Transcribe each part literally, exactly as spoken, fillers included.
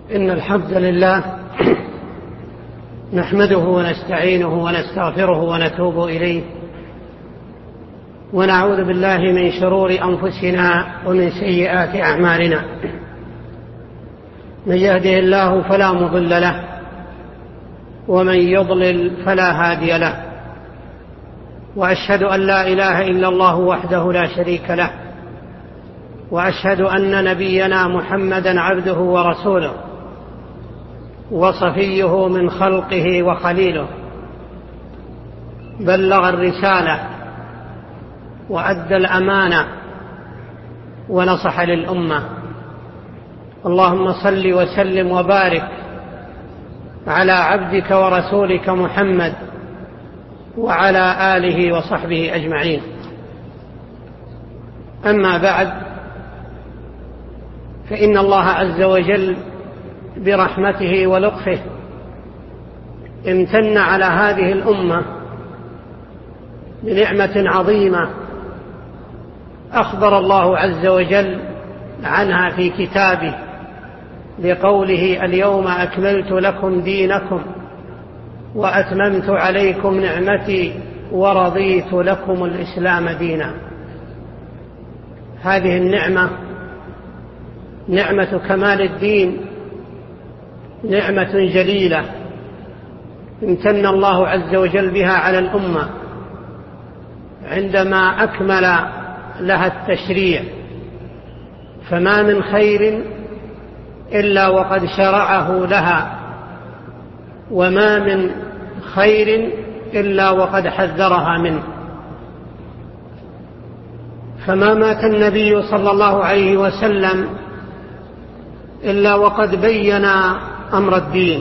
إن الحمد لله نحمده ونستعينه ونستغفره ونتوب إليه، ونعوذ بالله من شرور أنفسنا ومن سيئات أعمالنا. من يهده الله فلا مضل له، ومن يضلل فلا هادي له، وأشهد أن لا إله إلا الله وحده لا شريك له، وأشهد أن نبينا محمدا عبده ورسوله وصفيه من خلقه وخليله، بلغ الرسالة وأدى الأمانة ونصح للأمة. اللهم صل وسلم وبارك على عبدك ورسولك محمد وعلى آله وصحبه أجمعين. أما بعد، فإن الله عز وجل برحمته ولطفه امتن على هذه الأمة بنعمة عظيمة أخبر الله عز وجل عنها في كتابه بقوله: اليوم أكملت لكم دينكم وأتممت عليكم نعمتي ورضيت لكم الإسلام دينا. هذه النعمة نعمة كمال الدين، نعمة جليلة امتن الله عز وجل بها على الأمة عندما أكمل لها التشريع، فما من خير إلا وقد شرعه لها، وما من خير إلا وقد حذرها منه. فما مات النبي صلى الله عليه وسلم إلا وقد بين أمر الدين،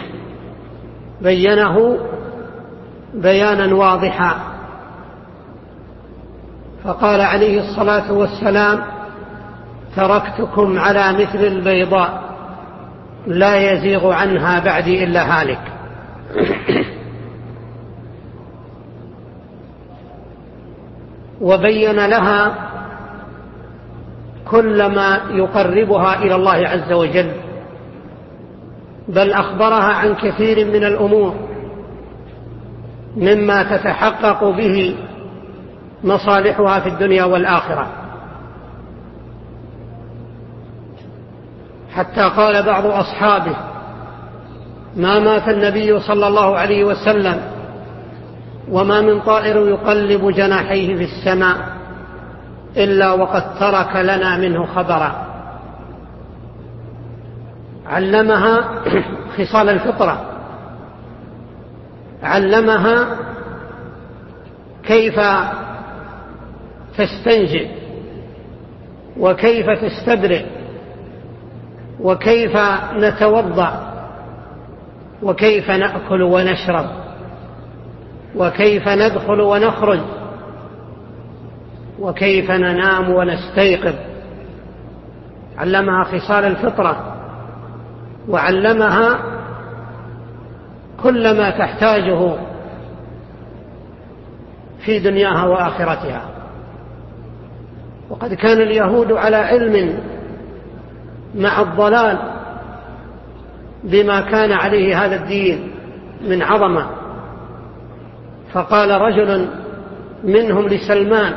بينه بيانا واضحا، فقال عليه الصلاة والسلام: تركتكم على مثل البيضاء لا يزيغ عنها بعدي إلا هالك. وبين لها كل ما يقربها إلى الله عز وجل، بل أخبرها عن كثير من الأمور مما تتحقق به مصالحها في الدنيا والآخرة، حتى قال بعض أصحابه: ما مات النبي صلى الله عليه وسلم وما من طائر يقلب جناحيه في السماء إلا وقد ترك لنا منه خبرا. علمها خصال الفطرة، علمها كيف تستنجد وكيف تستبرئ وكيف نتوضأ وكيف نأكل ونشرب وكيف ندخل ونخرج وكيف ننام ونستيقظ. علمها خصال الفطرة، وعلمها كل ما تحتاجه في دنياها وآخرتها. وقد كان اليهود على علم مع الضلال بما كان عليه هذا الدين من عظمة، فقال رجل منهم لسلمان: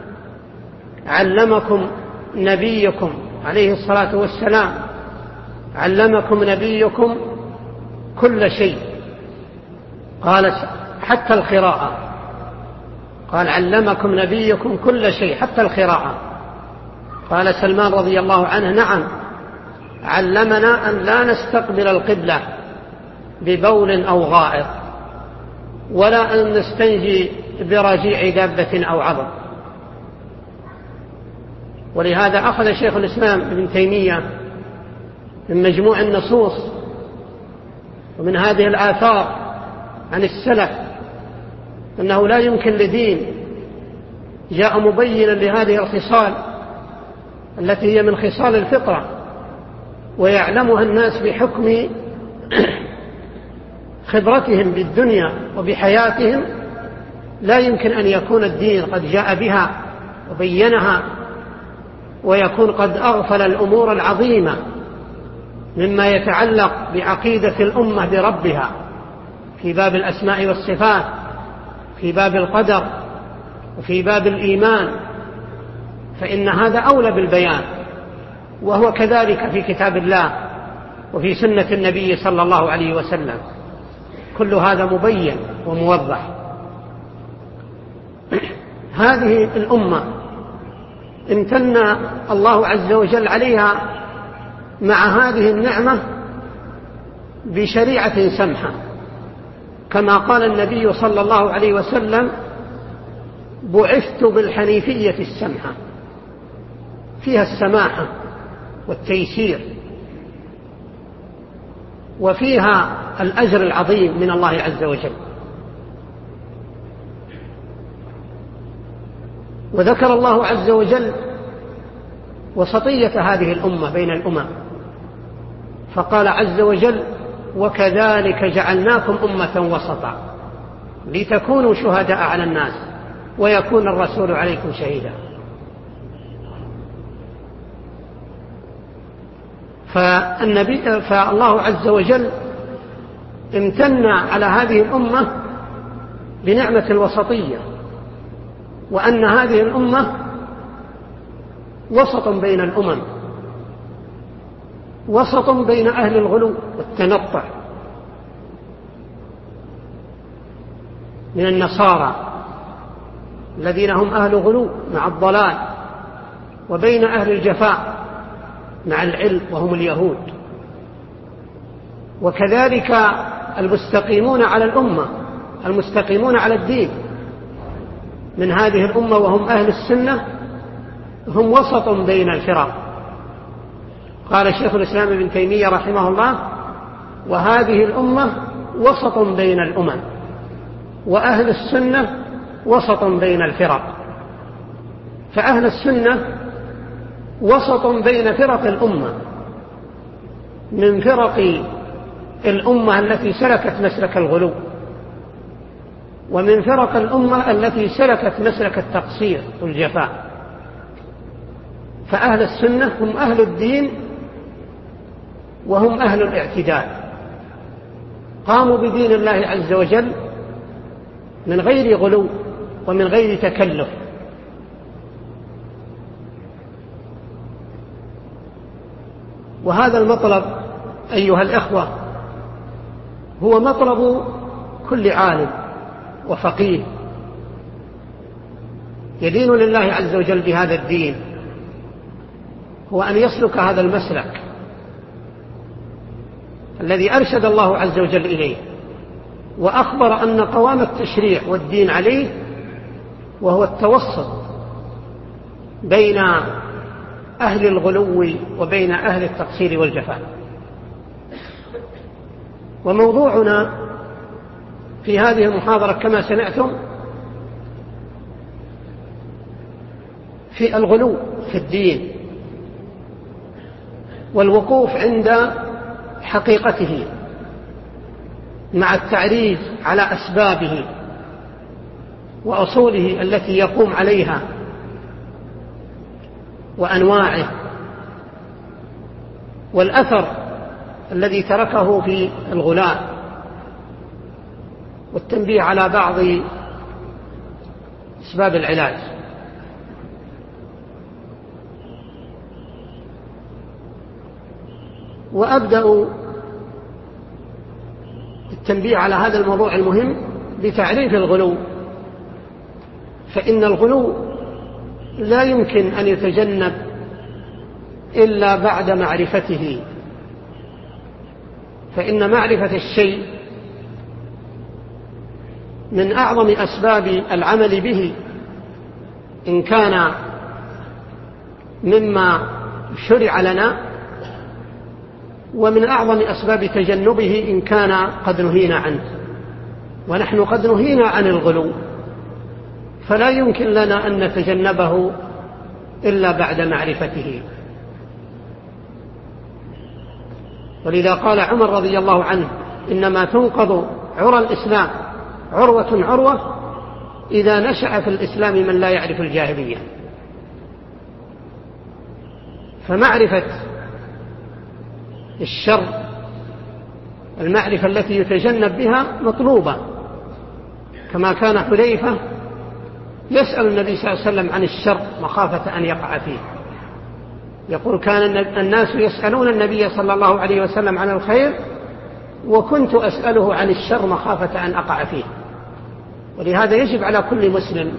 علمكم نبيكم عليه الصلاة والسلام علمكم نبيكم كل شيء. قال: حتى القراءة. قال: علمكم نبيكم كل شيء حتى القراءة. قال سلمان رضي الله عنه: نعم، علمنا أن لا نستقبل القبلة ببول أو غائط، ولا أن نستنجي برجيع دابة أو عظم. ولهذا أخذ شيخ الإسلام ابن تيمية من مجموع النصوص ومن هذه الآثار عن السلف أنه لا يمكن لدين جاء مبينا لهذه الخصال التي هي من خصال الفطرة ويعلمها الناس بحكم خبرتهم بالدنيا وبحياتهم، لا يمكن أن يكون الدين قد جاء بها وبينها ويكون قد أغفل الأمور العظيمة مما يتعلق بعقيدة الأمة بربها في باب الأسماء والصفات، في باب القدر، وفي باب الإيمان، فإن هذا أولى بالبيان، وهو كذلك في كتاب الله وفي سنة النبي صلى الله عليه وسلم، كل هذا مبين وموضح. هذه الأمة امتن الله عز وجل عليها مع هذه النعمة بشريعة سمحة، كما قال النبي صلى الله عليه وسلم: بعثت بالحنيفية السمحة، فيها السماحة والتيسير، وفيها الأجر العظيم من الله عز وجل. وذكر الله عز وجل وسطية هذه الأمة بين الأمم، فقال عز وجل: وكذلك جعلناكم أمة وسطا لتكونوا شهداء على الناس ويكون الرسول عليكم شهيدا. فالنبي فالله عز وجل امتن على هذه الأمة بنعمة الوسطية، وأن هذه الأمة وسط بين الأمم، وسط بين أهل الغلو والتنطع من النصارى الذين هم أهل غلو مع الضلال، وبين أهل الجفاء مع العلم وهم اليهود، وكذلك المستقيمون على الأمة المستقيمون على الدين من هذه الأمة وهم أهل السنة، هم وسط بين الفرق. قال شيخ الإسلام ابن تيمية رحمه الله: وهذه الأمة وسط بين الأمم، وأهل السنة وسط بين الفرق. فأهل السنة وسط بين فرق الأمة، من فرق الأمة التي سلكت مسلك الغلو، ومن فرق الأمة التي سلكت مسلك التقصير والجفاء. فأهل السنة هم أهل الدين وهم أهل الاعتدال، قاموا بدين الله عز وجل من غير غلو ومن غير تكلف. وهذا المطلب أيها الإخوة هو مطلب كل عالم وفقيه يدين لله عز وجل بهذا الدين، هو أن يسلك هذا المسلك الذي أرشد الله عز وجل إليه، وأخبر أن قوام التشريع والدين عليه، وهو التوسط بين أهل الغلو وبين أهل التقصير والجفاء. وموضوعنا في هذه المحاضرة كما سمعتم في الغلو في الدين، والوقوف عند حقيقته مع التعريف على أسبابه وأصوله التي يقوم عليها وأنواعه، والأثر الذي تركه في الغلاة، والتنبيه على بعض أسباب العلاج. وأبدأ التنبيه على هذا الموضوع المهم بتعريف الغلو، فإن الغلو لا يمكن أن يتجنب إلا بعد معرفته، فإن معرفة الشيء من أعظم أسباب العمل به إن كان مما شرع لنا، ومن أعظم أسباب تجنبه إن كان قد نهينا عنه. ونحن قد نهينا عن الغلو، فلا يمكن لنا أن نتجنبه إلا بعد معرفته. ولذا قال عمر رضي الله عنه: إنما تنقض عرى الإسلام عروة عروة إذا نشأ في الإسلام من لا يعرف الجاهلية. فمعرفة الشر، المعرفة التي يتجنب بها مطلوبة، كما كان حذيفة يسأل النبي صلى الله عليه وسلم عن الشر مخافة أن يقع فيه. يقول كان الناس يسألون النبي صلى الله عليه وسلم عن الخير وكنت أسأله عن الشر مخافة أن أقع فيه. ولهذا يجب على كل مسلم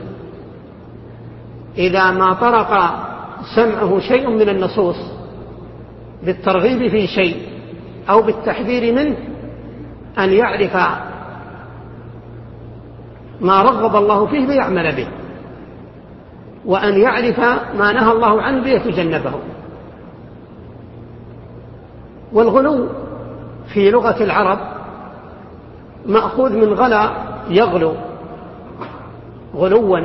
إذا ما طرق سمعه شيء من النصوص بالترغيب في شيء أو بالتحذير منه أن يعرف ما رغب الله فيه ليعمل به، وأن يعرف ما نهى الله عنه ليتجنبه. والغلو في لغة العرب مأخوذ من غلا يغلو غلوا،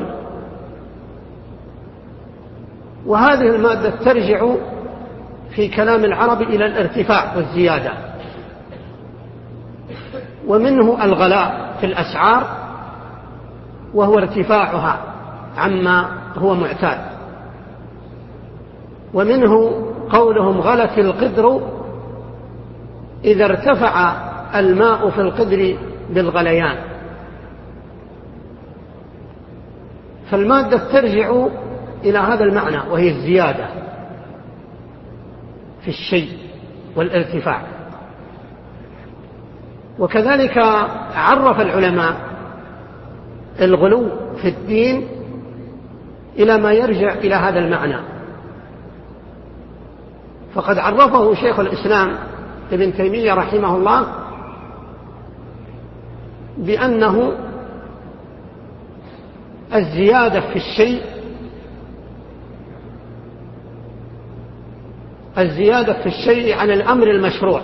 وهذه المادة ترجع في كلام العرب إلى الارتفاع والزيادة، ومنه الغلاء في الأسعار وهو ارتفاعها عما هو معتاد، ومنه قولهم غلت القدر إذا ارتفع الماء في القدر بالغليان. فالمادة ترجع إلى هذا المعنى وهي الزيادة في الشيء والارتفاع. وكذلك عرف العلماء الغلو في الدين إلى ما يرجع إلى هذا المعنى، فقد عرفه شيخ الإسلام ابن تيمية رحمه الله بأنه الزيادة في الشيء الزيادة في الشيء عن الأمر المشروع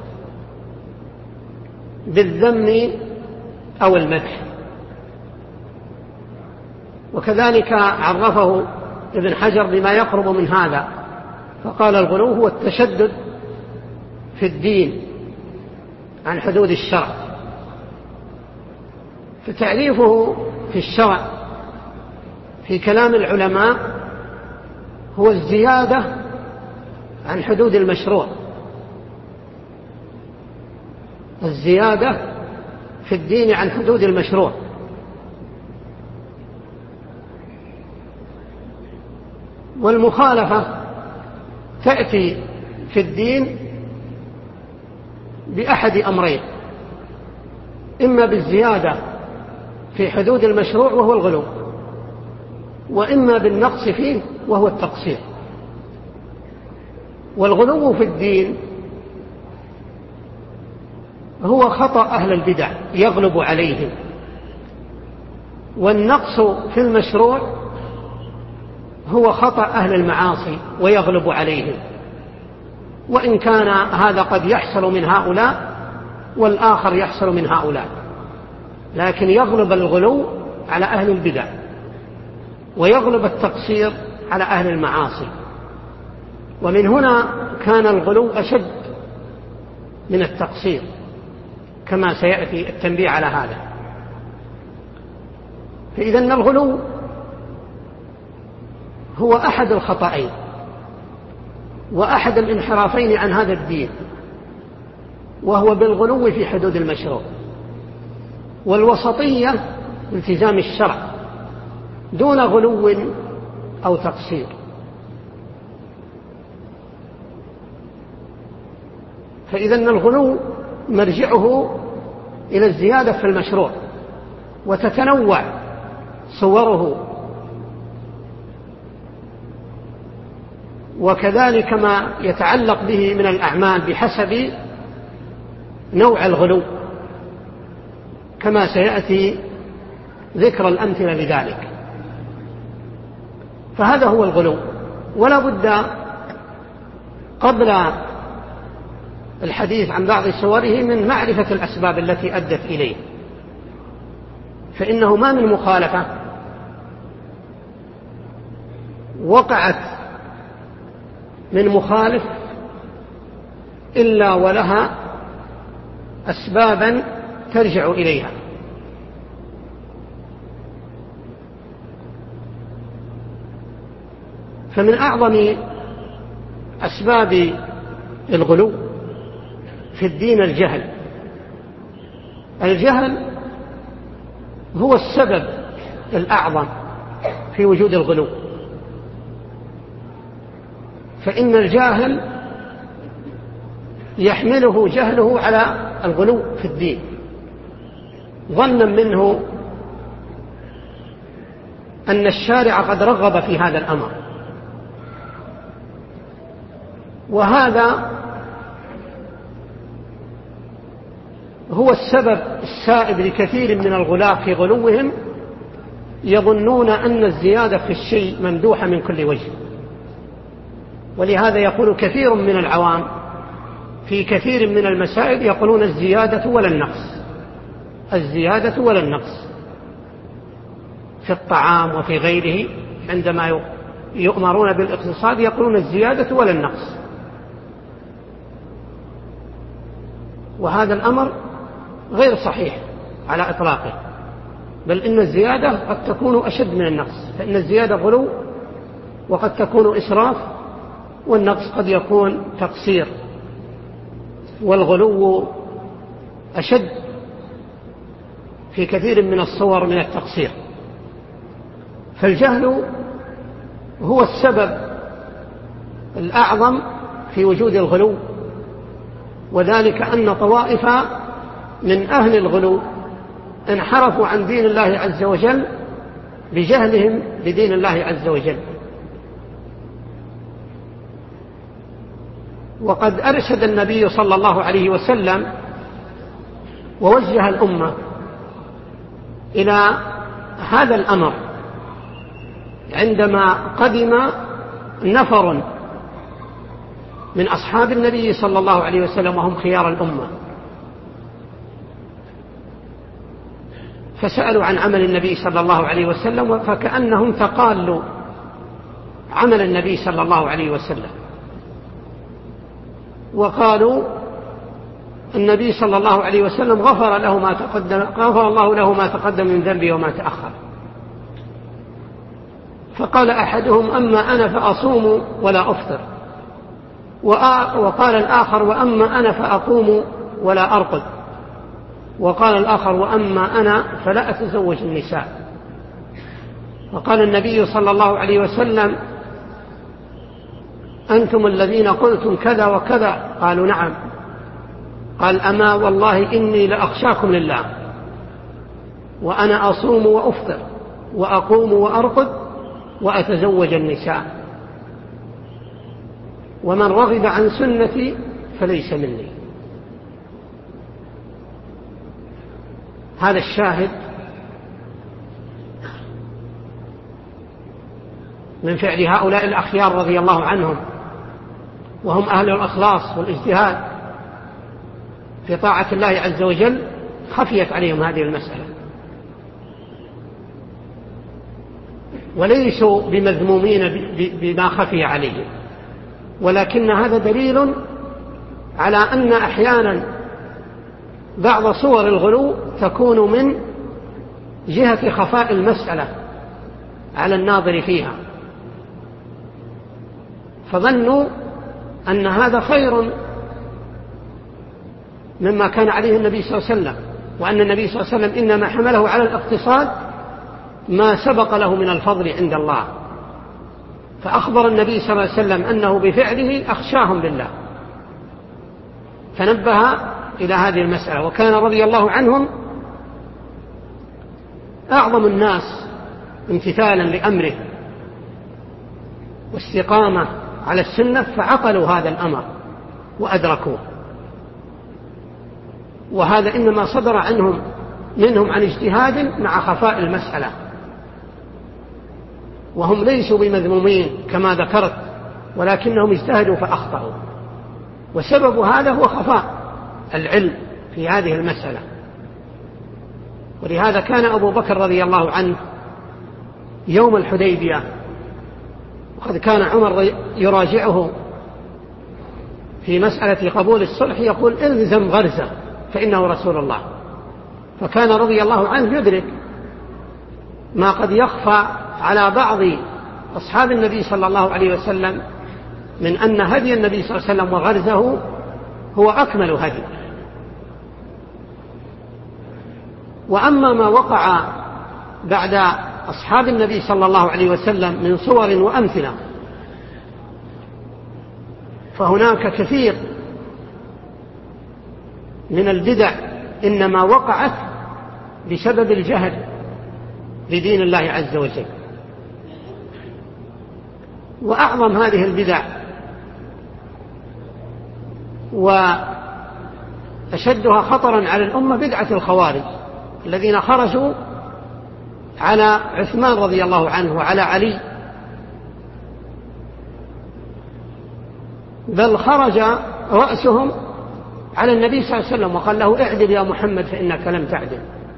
بالذم أو المدح. وكذلك عرفه ابن حجر بما يقرب من هذا، فقال الغلو هو التشدد في الدين عن حدود الشرع. فتعريفه في الشرع في كلام العلماء هو الزيادة عن حدود المشروع، الزيادة في الدين عن حدود المشروع. والمخالفة تأتي في الدين بأحد أمرين: إما بالزيادة في حدود المشروع وهو الغلو، وإما بالنقص فيه وهو التقصير. والغلو في الدين هو خطأ أهل البدع يغلب عليهم، والنقص في المشروع هو خطأ أهل المعاصي ويغلب عليهم، وإن كان هذا قد يحصل من هؤلاء والآخر يحصل من هؤلاء، لكن يغلب الغلو على أهل البدع ويغلب التقصير على أهل المعاصي. ومن هنا كان الغلو أشد من التقصير كما سيأتي التنبيه على هذا. فإذن الغلو هو أحد الخطأين وأحد الانحرافين عن هذا الدين، وهو بالغلو في حدود المشروع. والوسطية التزام الشرع دون غلو أو تقصير. فإذن الغلو مرجعه إلى الزيادة في المشروع، وتتنوع صوره، وكذلك ما يتعلق به من الأعمال بحسب نوع الغلو، كما سيأتي ذكر الأمثلة لذلك. فهذا هو الغلو. ولا بد قبل الحديث عن بعض صوره من معرفة الأسباب التي أدت إليه، فإنه ما من مخالفة وقعت من مخالف إلا ولها أسبابا ترجع إليها. فمن أعظم أسباب الغلو في الدين الجهل. الجهل هو السبب الأعظم في وجود الغلو، فإن الجاهل يحمله جهله على الغلو في الدين ظنا منه أن الشارع قد رغب في هذا الأمر، وهذا هو السبب السائد لكثير من الغلاة في غلوهم، يظنون أن الزيادة في الشيء ممدوحة من كل وجه. ولهذا يقول كثير من العوام في كثير من المسائل يقولون الزيادة ولا النقص، الزيادة ولا النقص في الطعام وفي غيره. عندما يؤمرون بالاقتصاد يقولون الزيادة ولا النقص، وهذا الأمر غير صحيح على إطلاقه، بل إن الزيادة قد تكون أشد من النقص، فإن الزيادة غلو وقد تكون إسراف، والنقص قد يكون تقصير، والغلو أشد في كثير من الصور من التقصير. فالجهل هو السبب الأعظم في وجود الغلو، وذلك أن طوائف من أهل الغلو انحرفوا عن دين الله عز وجل بجهلهم بدين الله عز وجل. وقد أرشد النبي صلى الله عليه وسلم ووجه الأمة إلى هذا الأمر عندما قدم نفر من أصحاب النبي صلى الله عليه وسلم وهم خيار الأمة، فسألوا عن عمل النبي صلى الله عليه وسلم، فكأنهم تقالوا عمل النبي صلى الله عليه وسلم، وقالوا النبي صلى الله عليه وسلم غفر له ما تقدم غفر الله له ما تقدم من ذنبه وما تأخر. فقال أحدهم أما أنا فأصوم ولا أفطر، وقال الآخر وأما أنا فأقوم ولا أرقد، وقال الآخر وأما أنا فلا أتزوج النساء. وقال النبي صلى الله عليه وسلم أنتم الذين قلتم كذا وكذا؟ قالوا نعم. قال أما والله إني لأخشاكم لله، وأنا أصوم وأفطر وأقوم وأرقد وأتزوج النساء، ومن رغب عن سنتي فليس مني. هذا الشاهد من فعل هؤلاء الأخيار رضي الله عنهم، وهم أهل الإخلاص والاجتهاد في طاعة الله عز وجل، خفيت عليهم هذه المسألة، وليسوا بمذمومين بما خفي عليهم، ولكن هذا دليل على أن أحيانا بعض صور الغلو تكون من جهة خفاء المسألة على الناظر فيها، فظنوا أن هذا خير مما كان عليه النبي صلى الله عليه وسلم، وأن النبي صلى الله عليه وسلم إنما حمله على الاقتصاد ما سبق له من الفضل عند الله، فأخبر النبي صلى الله عليه وسلم أنه بفعله أخشاهم لله، فنبه إلى هذه المسألة. وكان رضي الله عنهم أعظم الناس امتثالا لأمره واستقامة على السنة، فعقلوا هذا الأمر وأدركوه، وهذا إنما صدر عنهم منهم عن اجتهاد مع خفاء المسألة، وهم ليسوا بمذمومين كما ذكرت، ولكنهم اجتهدوا فأخطأوا، وسبب هذا هو خفاء العلم في هذه المسألة. ولهذا كان أبو بكر رضي الله عنه يوم الحديبية، وقد كان عمر يراجعه في مسألة قبول الصلح، يقول الزم غرزة فإنه رسول الله، فكان رضي الله عنه يدرك ما قد يخفى على بعض أصحاب النبي صلى الله عليه وسلم من أن هدي النبي صلى الله عليه وسلم وغرزه هو أكمل هدي. وأما ما وقع بعد أصحاب النبي صلى الله عليه وسلم من صور وأمثلة فهناك كثير من البدع إنما وقعت بسبب الجهل بدين الله عز وجل. وأعظم هذه البدع وأشدها خطرا على الأمة بدعة الخوارج الذين خرجوا على عثمان رضي الله عنه وعلى علي، بل خرج رأسهم على النبي صلى الله عليه وسلم وقال له اعدل يا محمد فإنك لم تعدل.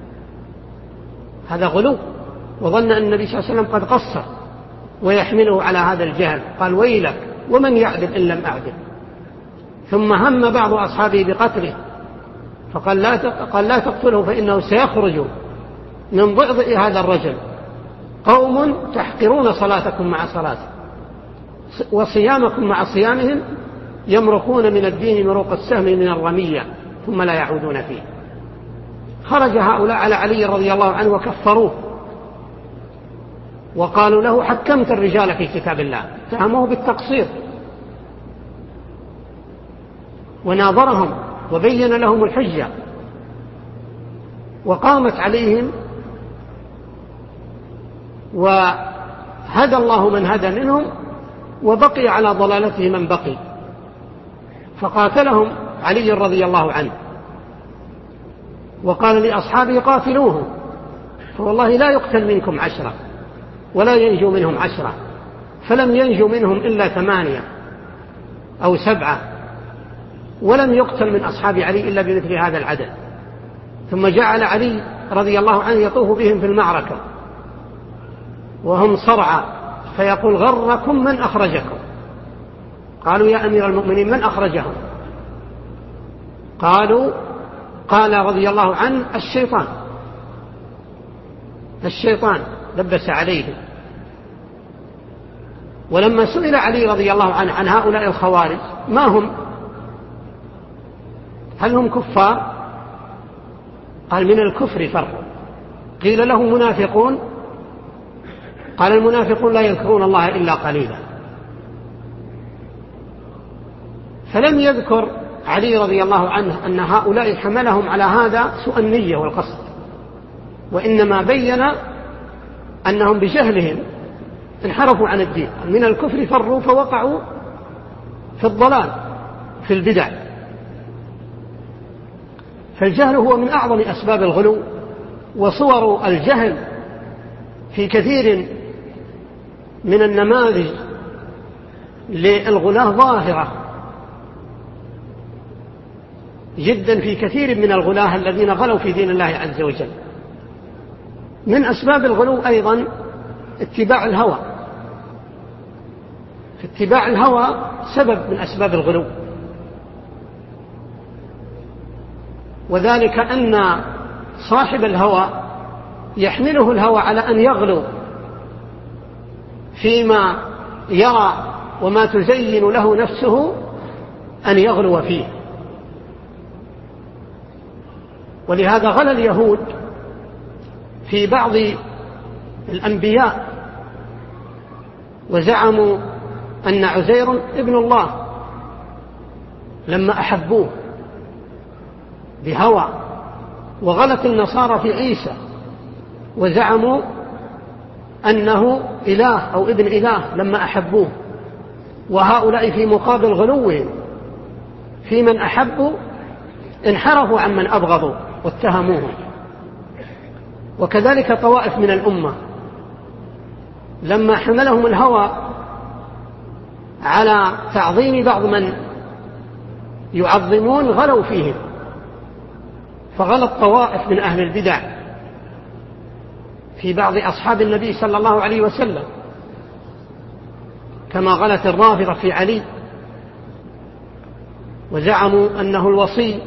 هذا غلو، وظن أن النبي صلى الله عليه وسلم قد قصر ويحمله على هذا الجهل، قال ويلك ومن يعدل إن لم أعدل. ثم هم بعض أصحابه بقتله فقال لا قال لا تقتله فإنه سيخرج من ضئضئ هذا الرجل قوم تحقرون صلاتكم مع صلاته وصيامكم مع صيامهم يمرقون من الدين مروق السهم من الرمية ثم لا يعودون فيه. خرج هؤلاء على علي رضي الله عنه وكفروه وقالوا له حكمت الرجال في كتاب الله، اتهموه بالتقصير وناظرهم وبين لهم الحجة وقامت عليهم، وهدى الله من هدى منهم وبقي على ضلالته من بقي. فقاتلهم علي رضي الله عنه وقال لأصحابه قاتلوه فوالله لا يقتل منكم عشرة ولا ينجو منهم عشرة، فلم ينجو منهم إلا ثمانية أو سبعة، ولم يقتل من أصحاب علي إلا بمثل هذا العدد. ثم جعل علي رضي الله عنه يطوف بهم في المعركة وهم صرعى فيقول غركم من أخرجكم. قالوا يا أمير المؤمنين من أخرجهم؟ قالوا قال رضي الله عنه الشيطان الشيطان لبس عليهم. ولما سئل علي رضي الله عنه عن هؤلاء الخوارج ما هم، هل هم كفار؟ قال من الكفر فرق. قيل له منافقون؟ قال المنافقون لا يذكرون الله إلا قليلا. فلم يذكر علي رضي الله عنه أن هؤلاء حملهم على هذا سوء النية والقصد، وإنما بين أنهم بجهلهم انحرفوا عن الدين، من الكفر فروا فوقعوا في الضلال في البدع. فالجهل هو من أعظم أسباب الغلو، وصور الجهل في كثير من النماذج للغلاة ظاهرة جدا في كثير من الغلاة الذين غلوا في دين الله عز وجل. من أسباب الغلو أيضا اتباع الهوى، اتباع الهوى سبب من أسباب الغلو، وذلك أن صاحب الهوى يحمله الهوى على أن يغلو فيما يرى وما تزين له نفسه أن يغلو فيه. ولهذا غلا اليهود في بعض الأنبياء وزعموا أن عزير ابن الله لما أحبوه بهوى، وغلت النصارى في عيسى وزعموا أنه إله أو ابن إله لما أحبوه، وهؤلاء في مقابل غلوهم في من أحبوا انحرفوا عن من أبغضوا واتهموهم. وكذلك طوائف من الأمة لما حملهم الهوى على تعظيم بعض من يعظمون غلوا فيهم، فغلط طوائف من أهل البدع في بعض أصحاب النبي صلى الله عليه وسلم، كما غلت الرافضة في علي وزعموا أنه الوصي،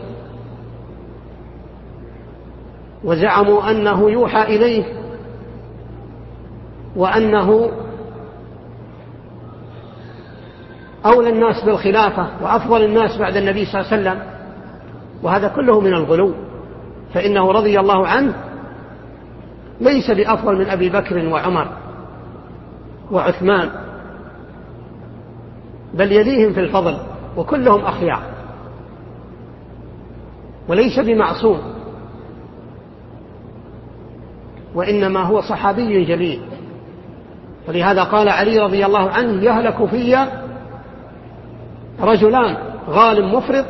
وزعموا أنه يوحى إليه، وأنه أولى الناس بالخلافة وأفضل الناس بعد النبي صلى الله عليه وسلم، وهذا كله من الغلو، فإنه رضي الله عنه ليس بأفضل من أبي بكر وعمر وعثمان، بل يليهم في الفضل، وكلهم أخيار، وليس بمعصوم، وإنما هو صحابي جليل. ولهذا قال علي رضي الله عنه: يهلك في رجلان، غال مفرط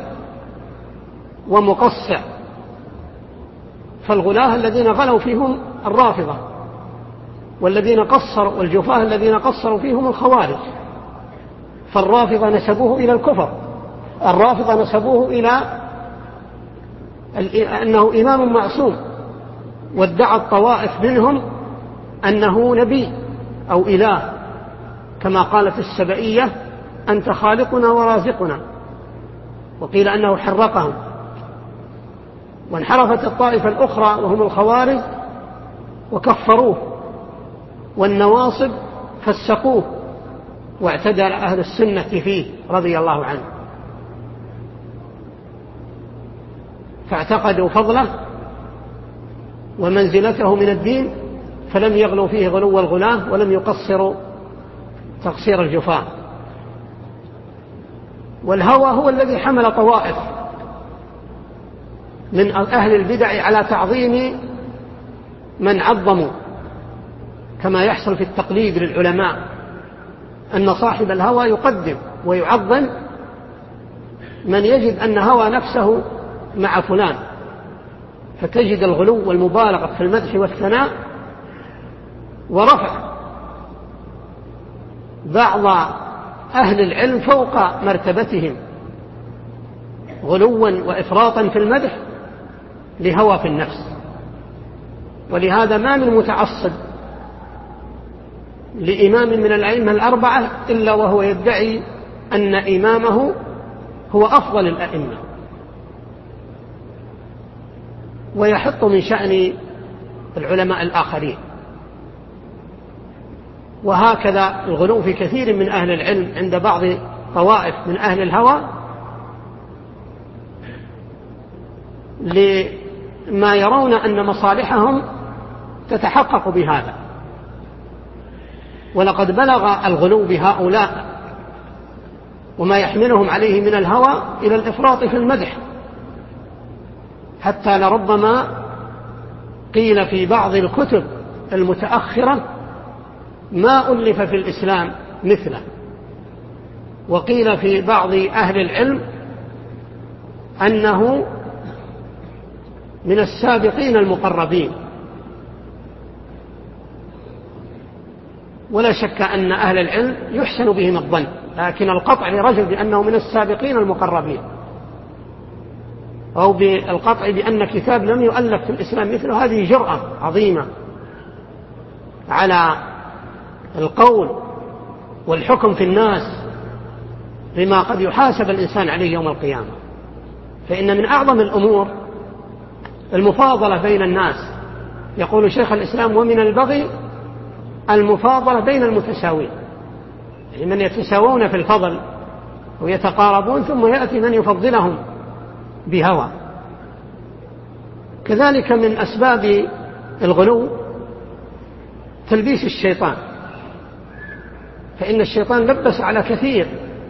ومقصر. فالغلاة الذين غلوا فيهم الرافضة، والذين قصروا والجفاه الذين قصروا فيهم الخوارج. فالرافضة نسبوه إلى الكفر، الرافضة نسبوه إلى أنه إمام معصوم، وادعت طوائف منهم أنه نبي أو إله، كما قالت السبئية: أنت خالقنا ورازقنا. وقيل أنه حرقهم. وانحرفت الطائفة الأخرى وهم الخوارج وكفروه، والنواصب فسقوه، واعتدى أهل السنة فيه رضي الله عنه، فاعتقدوا فضله ومنزلته من الدين، فلم يغلوا فيه غلو الغلاة ولم يقصروا تقصير الجفاة. والهوى هو الذي حمل طوائف من أهل البدع على تعظيم من عظموا، كما يحصل في التقليد للعلماء، أن صاحب الهوى يقدم ويعظم من يجد أن هوى نفسه مع فلان، فتجد الغلو والمبالغة في المدح والثناء ورفع بعض أهل العلم فوق مرتبتهم، غلوا وإفراطا في المدح لهوى في النفس. ولهذا ما من متعصب لإمام من الأئمة الأربعة إلا وهو يدعي أن إمامه هو أفضل الأئمة، ويحط من شأن العلماء الآخرين. وهكذا الغلو في كثير من أهل العلم عند بعض طوائف من أهل الهوى لما يرون أن مصالحهم تتحقق بهذا. ولقد بلغ الغلو بهؤلاء وما يحملهم عليه من الهوى إلى الإفراط في المدح، حتى لربما قيل في بعض الكتب المتأخرة: ما ألف في الإسلام مثله. وقيل في بعض أهل العلم أنه من السابقين المقربين. ولا شك أن أهل العلم يحسن بهم الظن، لكن القطع لرجل بأنه من السابقين المقربين، أو بالقطع بأن كتاب لم يؤلف في الإسلام مثله، هذه جرأة عظيمة على القول والحكم في الناس بما قد يحاسب الإنسان عليه يوم القيامة. فإن من أعظم الأمور المفاضلة بين الناس. يقول شيخ الإسلام: ومن البغي المفاضلة بين المتساوين، يعني من يتساوون في الفضل ويتقاربون، ثم يأتي من يفضلهم بهوى. كذلك من أسباب الغلو تلبيس الشيطان، فإن الشيطان لبس على كثير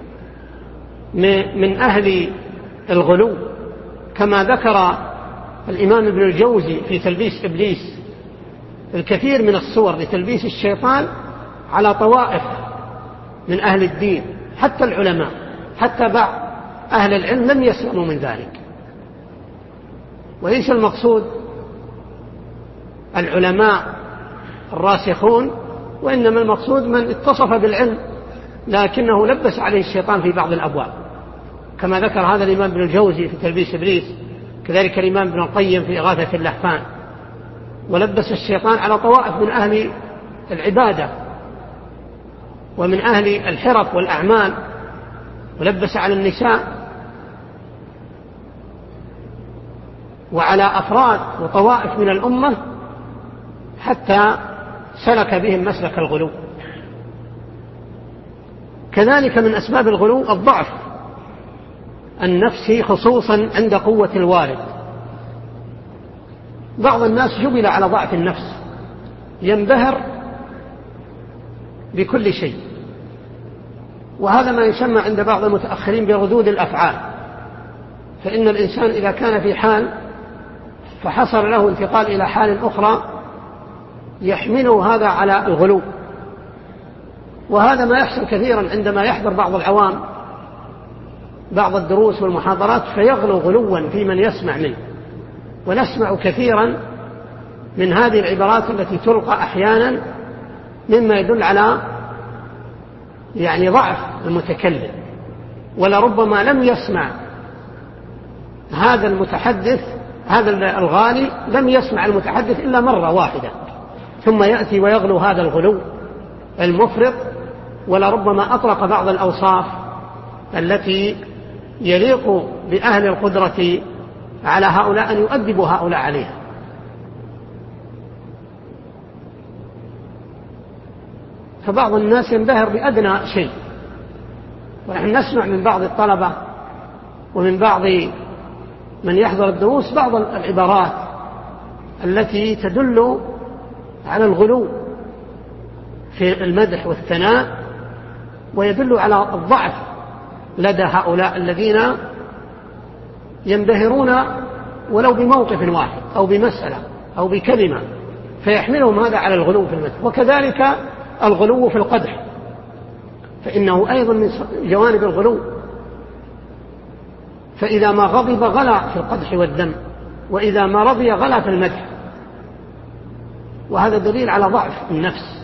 من أهل الغلو، كما ذكر الإمام ابن الجوزي في تلبيس إبليس الكثير من الصور لتلبيس الشيطان على طوائف من أهل الدين، حتى العلماء، حتى بعض أهل العلم لم يسلموا من ذلك. وليس المقصود العلماء الراسخون، وإنما المقصود من اتصف بالعلم لكنه لبس عليه الشيطان في بعض الأبواب، كما ذكر هذا الإمام ابن الجوزي في تلبيس إبليس، كذلك الإمام ابن القيم في إغاثة اللهفان. ولبس الشيطان على طوائف من أهل العبادة ومن أهل الحرف والأعمال، ولبس على النساء وعلى أفراد وطوائف من الأمة، حتى سلك بهم مسلك الغلو. وكذلك من أسباب الغلو الضعف النفسي خصوصا عند قوة الوارد. بعض الناس جبل على ضعف النفس، ينبهر بكل شيء، وهذا ما يسمى عند بعض المتأخرين بردود الأفعال. فإن الإنسان إذا كان في حال فحصل له انتقال إلى حال أخرى يحمله هذا على الغلو. وهذا ما يحصل كثيرا عندما يحضر بعض العوام بعض الدروس والمحاضرات فيغلو غلوا في من يسمع منه. ونسمع كثيرا من هذه العبارات التي تلقى أحيانا مما يدل على يعني ضعف المتكلم، ولربما لم يسمع هذا المتحدث هذا الغالي لم يسمع المتحدث إلا مرة واحدة، ثم يأتي ويغلو هذا الغلو المفرط، ولربما أطلق بعض الأوصاف التي يليق بأهل القدرة على هؤلاء أن يؤدبوا هؤلاء عليها. فبعض الناس ينبهر بأدنى شيء. ونحن نسمع من بعض الطلبة ومن بعض من يحضر الدروس بعض العبارات التي تدل على الغلو في المدح والثناء، ويدل على الضعف لدى هؤلاء الذين ينبهرون ولو بموقف واحد أو بمسألة أو بكلمة فيحملهم هذا على الغلو في المدح. وكذلك الغلو في القدح، فإنه أيضا من جوانب الغلو. فإذا ما غضب غلا في القدح والذم، وإذا ما رضي غلا في المدح، وهذا دليل على ضعف النفس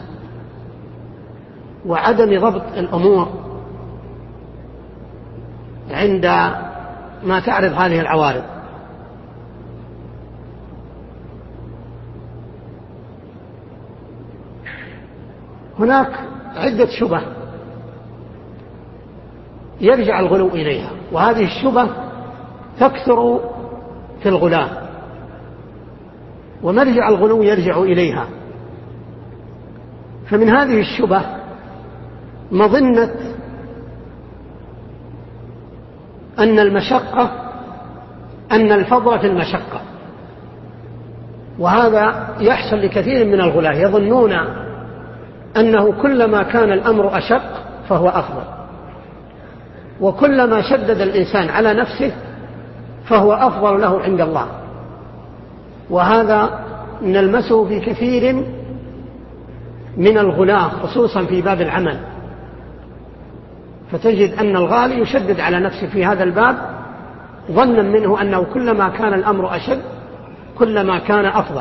وعدم ضبط الأمور عند ما تعرض هذه العوارض. هناك عدة شبه يرجع الغلو إليها، وهذه الشبه تكثر في الغلاة، ومرجع الغلو يرجع إليها. فمن هذه الشبه مظنة أن المشقة أن الفضل في المشقة، وهذا يحصل لكثير من الغلاة، يظنون أنه كلما كان الأمر أشق فهو أفضل، وكلما شدد الإنسان على نفسه فهو أفضل له عند الله. وهذا نلمسه في كثير من الغلاة خصوصا في باب العمل، فتجد أن الغالي يشدد على نفسه في هذا الباب ظنا منه أنه كلما كان الأمر أشد كلما كان أفضل.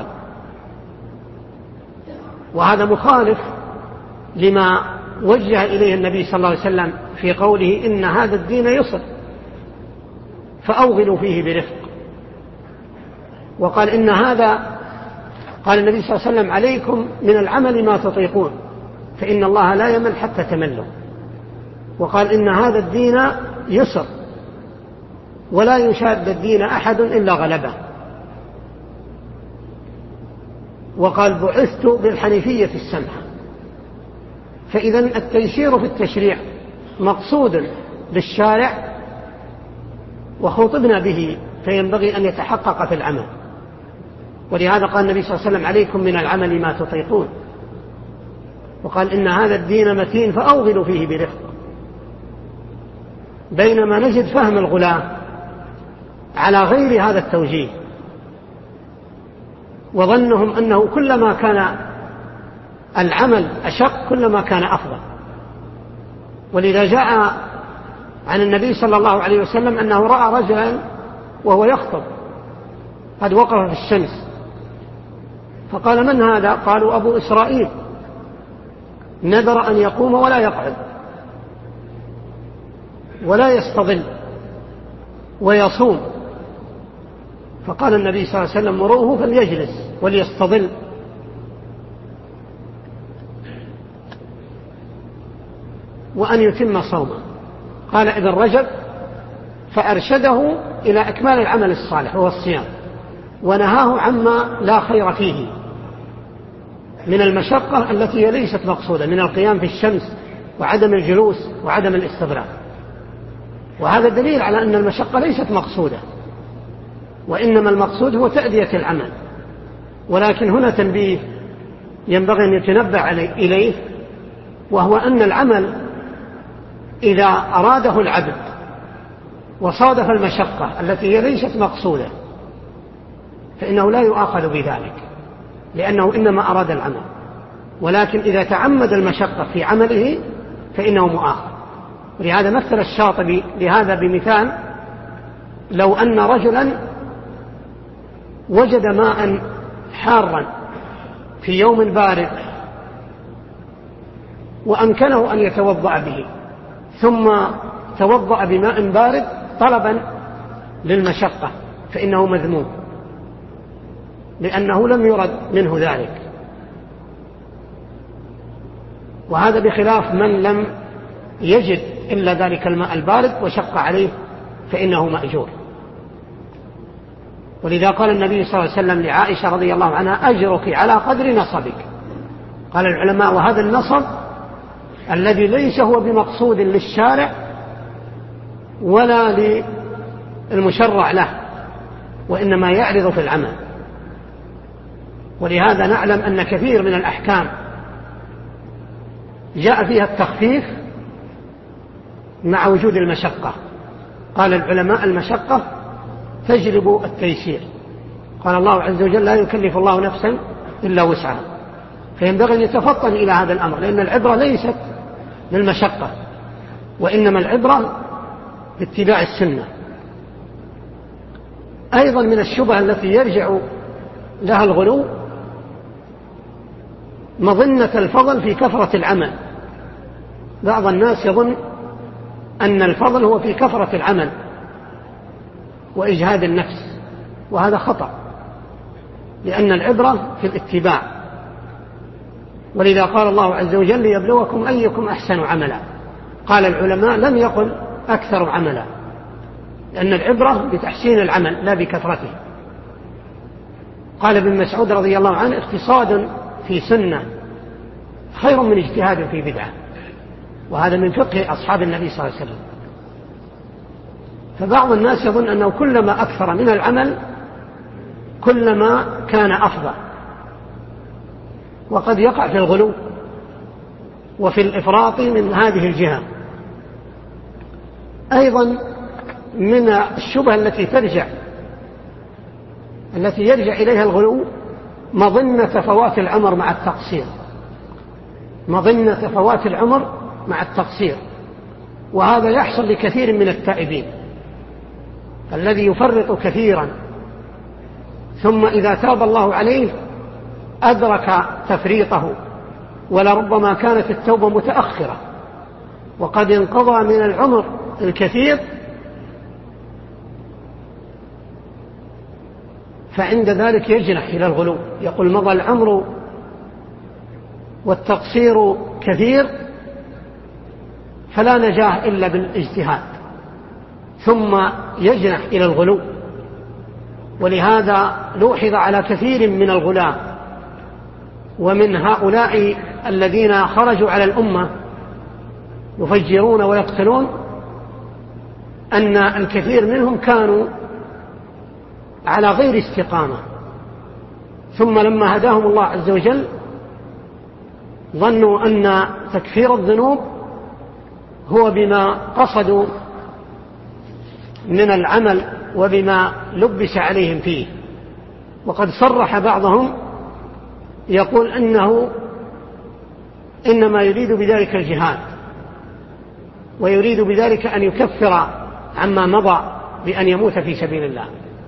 وهذا مخالف لما وجه إليه النبي صلى الله عليه وسلم في قوله إن هذا الدين يسر فأوغلوا فيه برفق. وقال إن هذا قال النبي صلى الله عليه وسلم عليكم من العمل ما تطيقون فإن الله لا يمل حتى تملوا. وقال إن هذا الدين يسر ولا يشاد الدين أحد إلا غلبه. وقال بعثت بالحنيفية السمحة. فإذا التيسير في التشريع مقصود للشارع وخطبنا به، فينبغي أن يتحقق في العمل. ولهذا قال النبي صلى الله عليه وسلم عليكم من العمل ما تطيقون. وقال إن هذا الدين متين فأوغلوا فيه برفق. بينما نجد فهم الغلاة على غير هذا التوجيه، وظنهم أنه كلما كان العمل أشق كلما كان أفضل. ولذا جاء عن النبي صلى الله عليه وسلم أنه رأى رجلا وهو يخطب قد وقف في الشمس، فقال من هذا؟ قالوا أبو إسرائيل نذر أن يقوم ولا يقعد ولا يستظل ويصوم. فقال النبي صلى الله عليه وسلم مروه فليجلس وليستظل. وأن يتم صومه. قال ابن رجب فأرشده إلى إكمال العمل الصالح وهو الصيام، ونهاه عما لا خير فيه من المشقة التي ليست مقصودة، من القيام في الشمس وعدم الجلوس وعدم الاستظراف. وهذا دليل على أن المشقة ليست مقصودة، وإنما المقصود هو تأدية العمل. ولكن هنا تنبيه ينبغي أن يتنبه إليه، وهو أن العمل إذا أراده العبد وصادف المشقة التي هي ليست مقصودة فإنه لا يؤاخذ بذلك، لأنه إنما أراد العمل. ولكن إذا تعمد المشقة في عمله فإنه مؤاخذ. ولهذا مثل الشاطبي لهذا بمثال: لو أن رجلا وجد ماء حارا في يوم بارد وأمكنه أن يتوضأ به، ثم توضأ بماء بارد طلبا للمشقة، فإنه مذموم، لأنه لم يرد منه ذلك. وهذا بخلاف من لم يجد إلا ذلك الماء البارد وشق عليه، فإنه مأجور. ولذا قال النبي صلى الله عليه وسلم لعائشة رضي الله عنها: أجرك على قدر نصبك. قال العلماء: وهذا النصب الذي ليس هو بمقصود للشارع ولا للمشرع له، وإنما يعرض في العمل. ولهذا نعلم أن كثير من الأحكام جاء فيها التخفيف مع وجود المشقة. قال العلماء: المشقة تجلب التيسير. قال الله عز وجل: لا يكلف الله نفسا إلا وسعها. فينبغي أن يتفطن إلى هذا الأمر، لأن العبرة ليست للمشقة، وإنما العبرة باتباع السنة. أيضا من الشبهة التي يرجع لها الغلو مظنة الفضل في كثرة العمل. بعض الناس يظن أن الفضل هو في كثرة العمل وإجهاد النفس، وهذا خطأ، لأن العبرة في الاتباع. ولذا قال الله عز وجل: ليبلوكم أيكم أحسن عملا. قال العلماء: لم يقل أكثر عملا، لأن العبرة بتحسين العمل لا بكثرته. قال ابن مسعود رضي الله عنه: اقتصاد في سنة خير من اجتهاد في بدعة. وهذا من فقه أصحاب النبي صلى الله عليه وسلم. فبعض الناس يظن أنه كلما أكثر من العمل كلما كان أفضل، وقد يقع في الغلو وفي الإفراط من هذه الجهة. أيضا من الشبهة التي ترجع التي يرجع إليها الغلو مظنة فوات العمر مع التقصير. مظنة فوات العمر مع التقصير، وهذا يحصل لكثير من التائبين. الذي يفرط كثيرا ثم إذا تاب الله عليه أدرك تفريطه، ولربما كانت التوبة متأخرة وقد انقضى من العمر الكثير، فعند ذلك يجنح إلى الغلو، يقول: مضى العمر والتقصير كثير فلا نجاه إلا بالاجتهاد، ثم يجنح إلى الغلو. ولهذا لوحظ على كثير من الغلاة ومن هؤلاء الذين خرجوا على الأمة يفجرون ويقتلون أن الكثير منهم كانوا على غير استقامة، ثم لما هداهم الله عز وجل ظنوا أن تكفير الذنوب هو بما قصدوا من العمل وبما لبس عليهم فيه. وقد صرح بعضهم يقول أنه إنما يريد بذلك الجهاد، ويريد بذلك أن يكفر عما مضى بأن يموت في سبيل الله.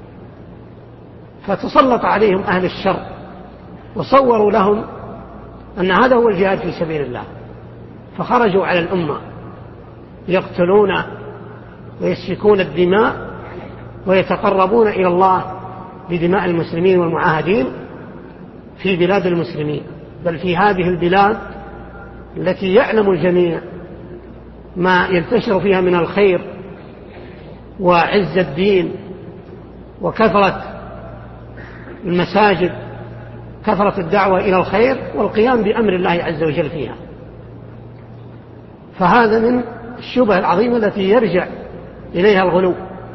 فتسلط عليهم أهل الشر وصوروا لهم أن هذا هو الجهاد في سبيل الله، فخرجوا على الأمة يقتلون ويسفكون الدماء ويتقربون إلى الله بدماء المسلمين والمعاهدين في بلاد المسلمين، بل في هذه البلاد التي يعلم الجميع ما ينتشر فيها من الخير وعز الدين وكثرة المساجد، كثرة الدعوة إلى الخير والقيام بأمر الله عز وجل فيها. فهذا من الشبهة العظيمة التي يرجع إليها الغلو.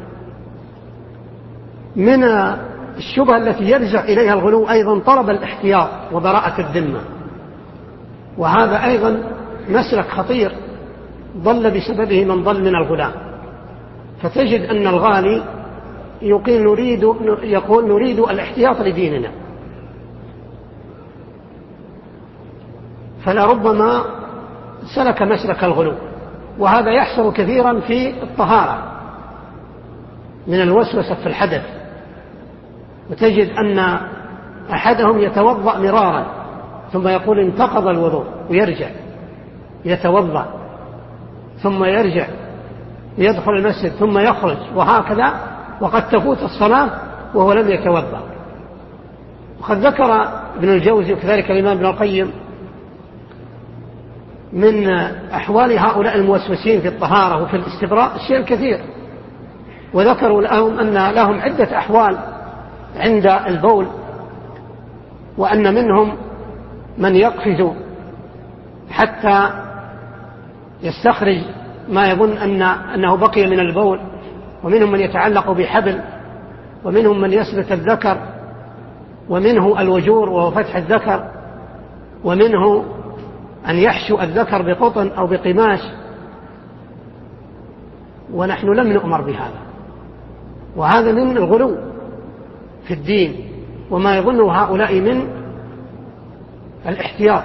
من الشبهة التي يرجع إليها الغلو أيضا طلب الاحتياط وبراءة الذمة، وهذا أيضا مسلك خطير ضل بسببه من ضل من الغلاة. فتجد أن الغالي يقول نريد, يقول نريد الاحتياط لديننا، فلربما سلك مسلك الغلو. وهذا يحصل كثيرا في الطهارة من الوسوسة في الحدث، وتجد أن أحدهم يتوضأ مرارا ثم يقول انتقض الوضوء ويرجع يتوضأ ثم يرجع يدخل المسجد ثم يخرج، وهكذا، وقد تفوت الصلاة وهو لم يتوضأ. وقد ذكر ابن الجوزي وكذلك الإمام ابن القيم من أحوال هؤلاء الموسوسين في الطهارة وفي الاستبراء الشيء الكثير، وذكروا لهم أن لهم عدة أحوال عند البول، وأن منهم من يقفز حتى يستخرج ما يظن أن أنه بقي من البول، ومنهم من يتعلق بحبل، ومنهم من يسلك الذكر، ومنه الوجور وهو فتح الذكر، ومنه أن يحشو الذكر بقطن أو بقماش. ونحن لم نؤمر بهذا، وهذا من الغلو في الدين وما يظنه هؤلاء من الاحتياط.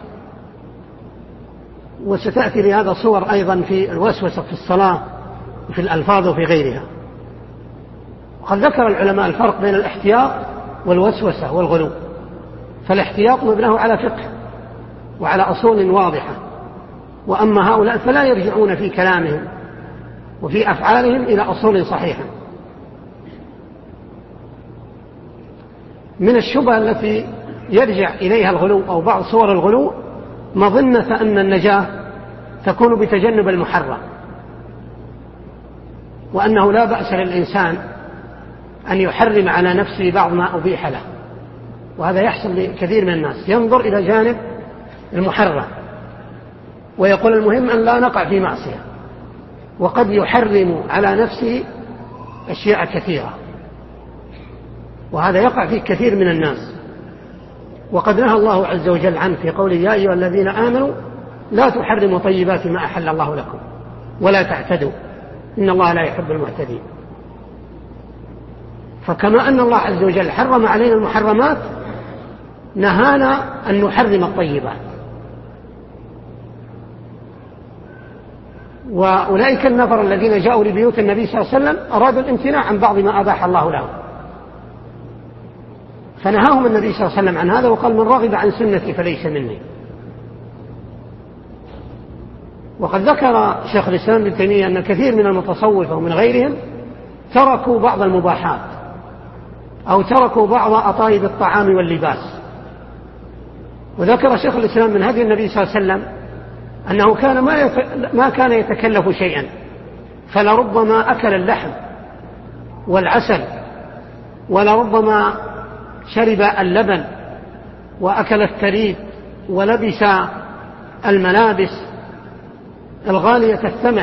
وستأتي لهذا صور أيضا في الوسوسة في الصلاة وفي الألفاظ وفي غيرها. وقد ذكر العلماء الفرق بين الاحتياط والوسوسة والغلو. فالاحتياط مبناه على فقه وعلى أصول واضحة، وأما هؤلاء فلا يرجعون في كلامهم وفي أفعالهم إلى أصول صحيحة. من الشبهة التي يرجع إليها الغلو أو بعض صور الغلو مظنة أن النجاة تكون بتجنب المحرم، وأنه لا بأس للإنسان أن يحرم على نفسه بعض ما أبيح له. وهذا يحصل لكثير من الناس، ينظر إلى جانب المحرم ويقول المهم أن لا نقع في معصية، وقد يحرم على نفسه أشياء كثيرة، وهذا يقع فيه كثير من الناس. وقد نهى الله عز وجل عنه في قوله يا أيها الذين آمنوا لا تحرموا طيبات ما أحل الله لكم ولا تعتدوا إن الله لا يحب المعتدين. فكما أن الله عز وجل حرم علينا المحرمات نهانا أن نحرم الطيبات. وأولئك النفر الذين جاءوا لبيوت النبي صلى الله عليه وسلم أرادوا الامتناع عن بعض ما أباح الله لهم، فنهاهم النبي صلى الله عليه وسلم عن هذا وقال من رغب عن سنتي فليس مني. وقد ذكر شيخ الإسلام ابن تيمية أن كثير من المتصوفة ومن غيرهم تركوا بعض المباحات أو تركوا بعض أطايب الطعام واللباس. وذكر شيخ الإسلام من هدي النبي صلى الله عليه وسلم أنه كان ما, يت... ما كان يتكلف شيئا، فلربما أكل اللحم والعسل، ولربما شرب اللبن وأكل الثريد ولبس الملابس الغالية الثمن،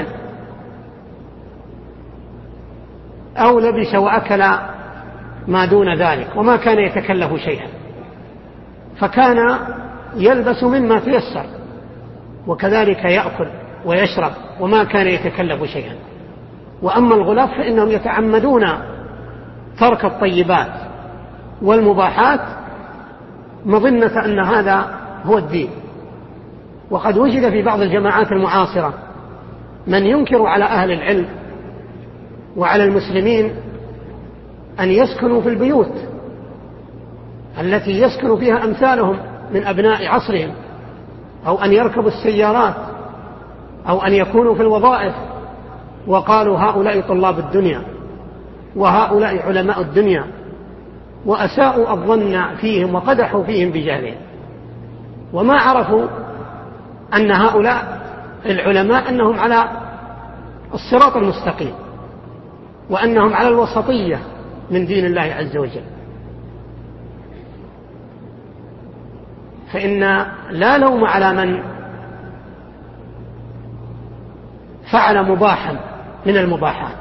أو لبس وأكل ما دون ذلك، وما كان يتكلف شيئا، فكان يلبس مما تيسر، وكذلك يأكل ويشرب وما كان يتكلف شيئا. وأما الغلاة فإنهم يتعمدون ترك الطيبات والمباحات مظنة أن هذا هو الدين. وقد وجد في بعض الجماعات المعاصرة من ينكر على أهل العلم وعلى المسلمين أن يسكنوا في البيوت التي يسكن فيها أمثالهم من أبناء عصرهم، أو أن يركبوا السيارات، أو أن يكونوا في الوظائف، وقالوا هؤلاء طلاب الدنيا وهؤلاء علماء الدنيا، وأساءوا الظن فيهم وقدحوا فيهم بجهلهم، وما عرفوا أن هؤلاء العلماء أنهم على الصراط المستقيم، وأنهم على الوسطية من دين الله عز وجل. فإن لا لوم على من فعل مباحا من المباحات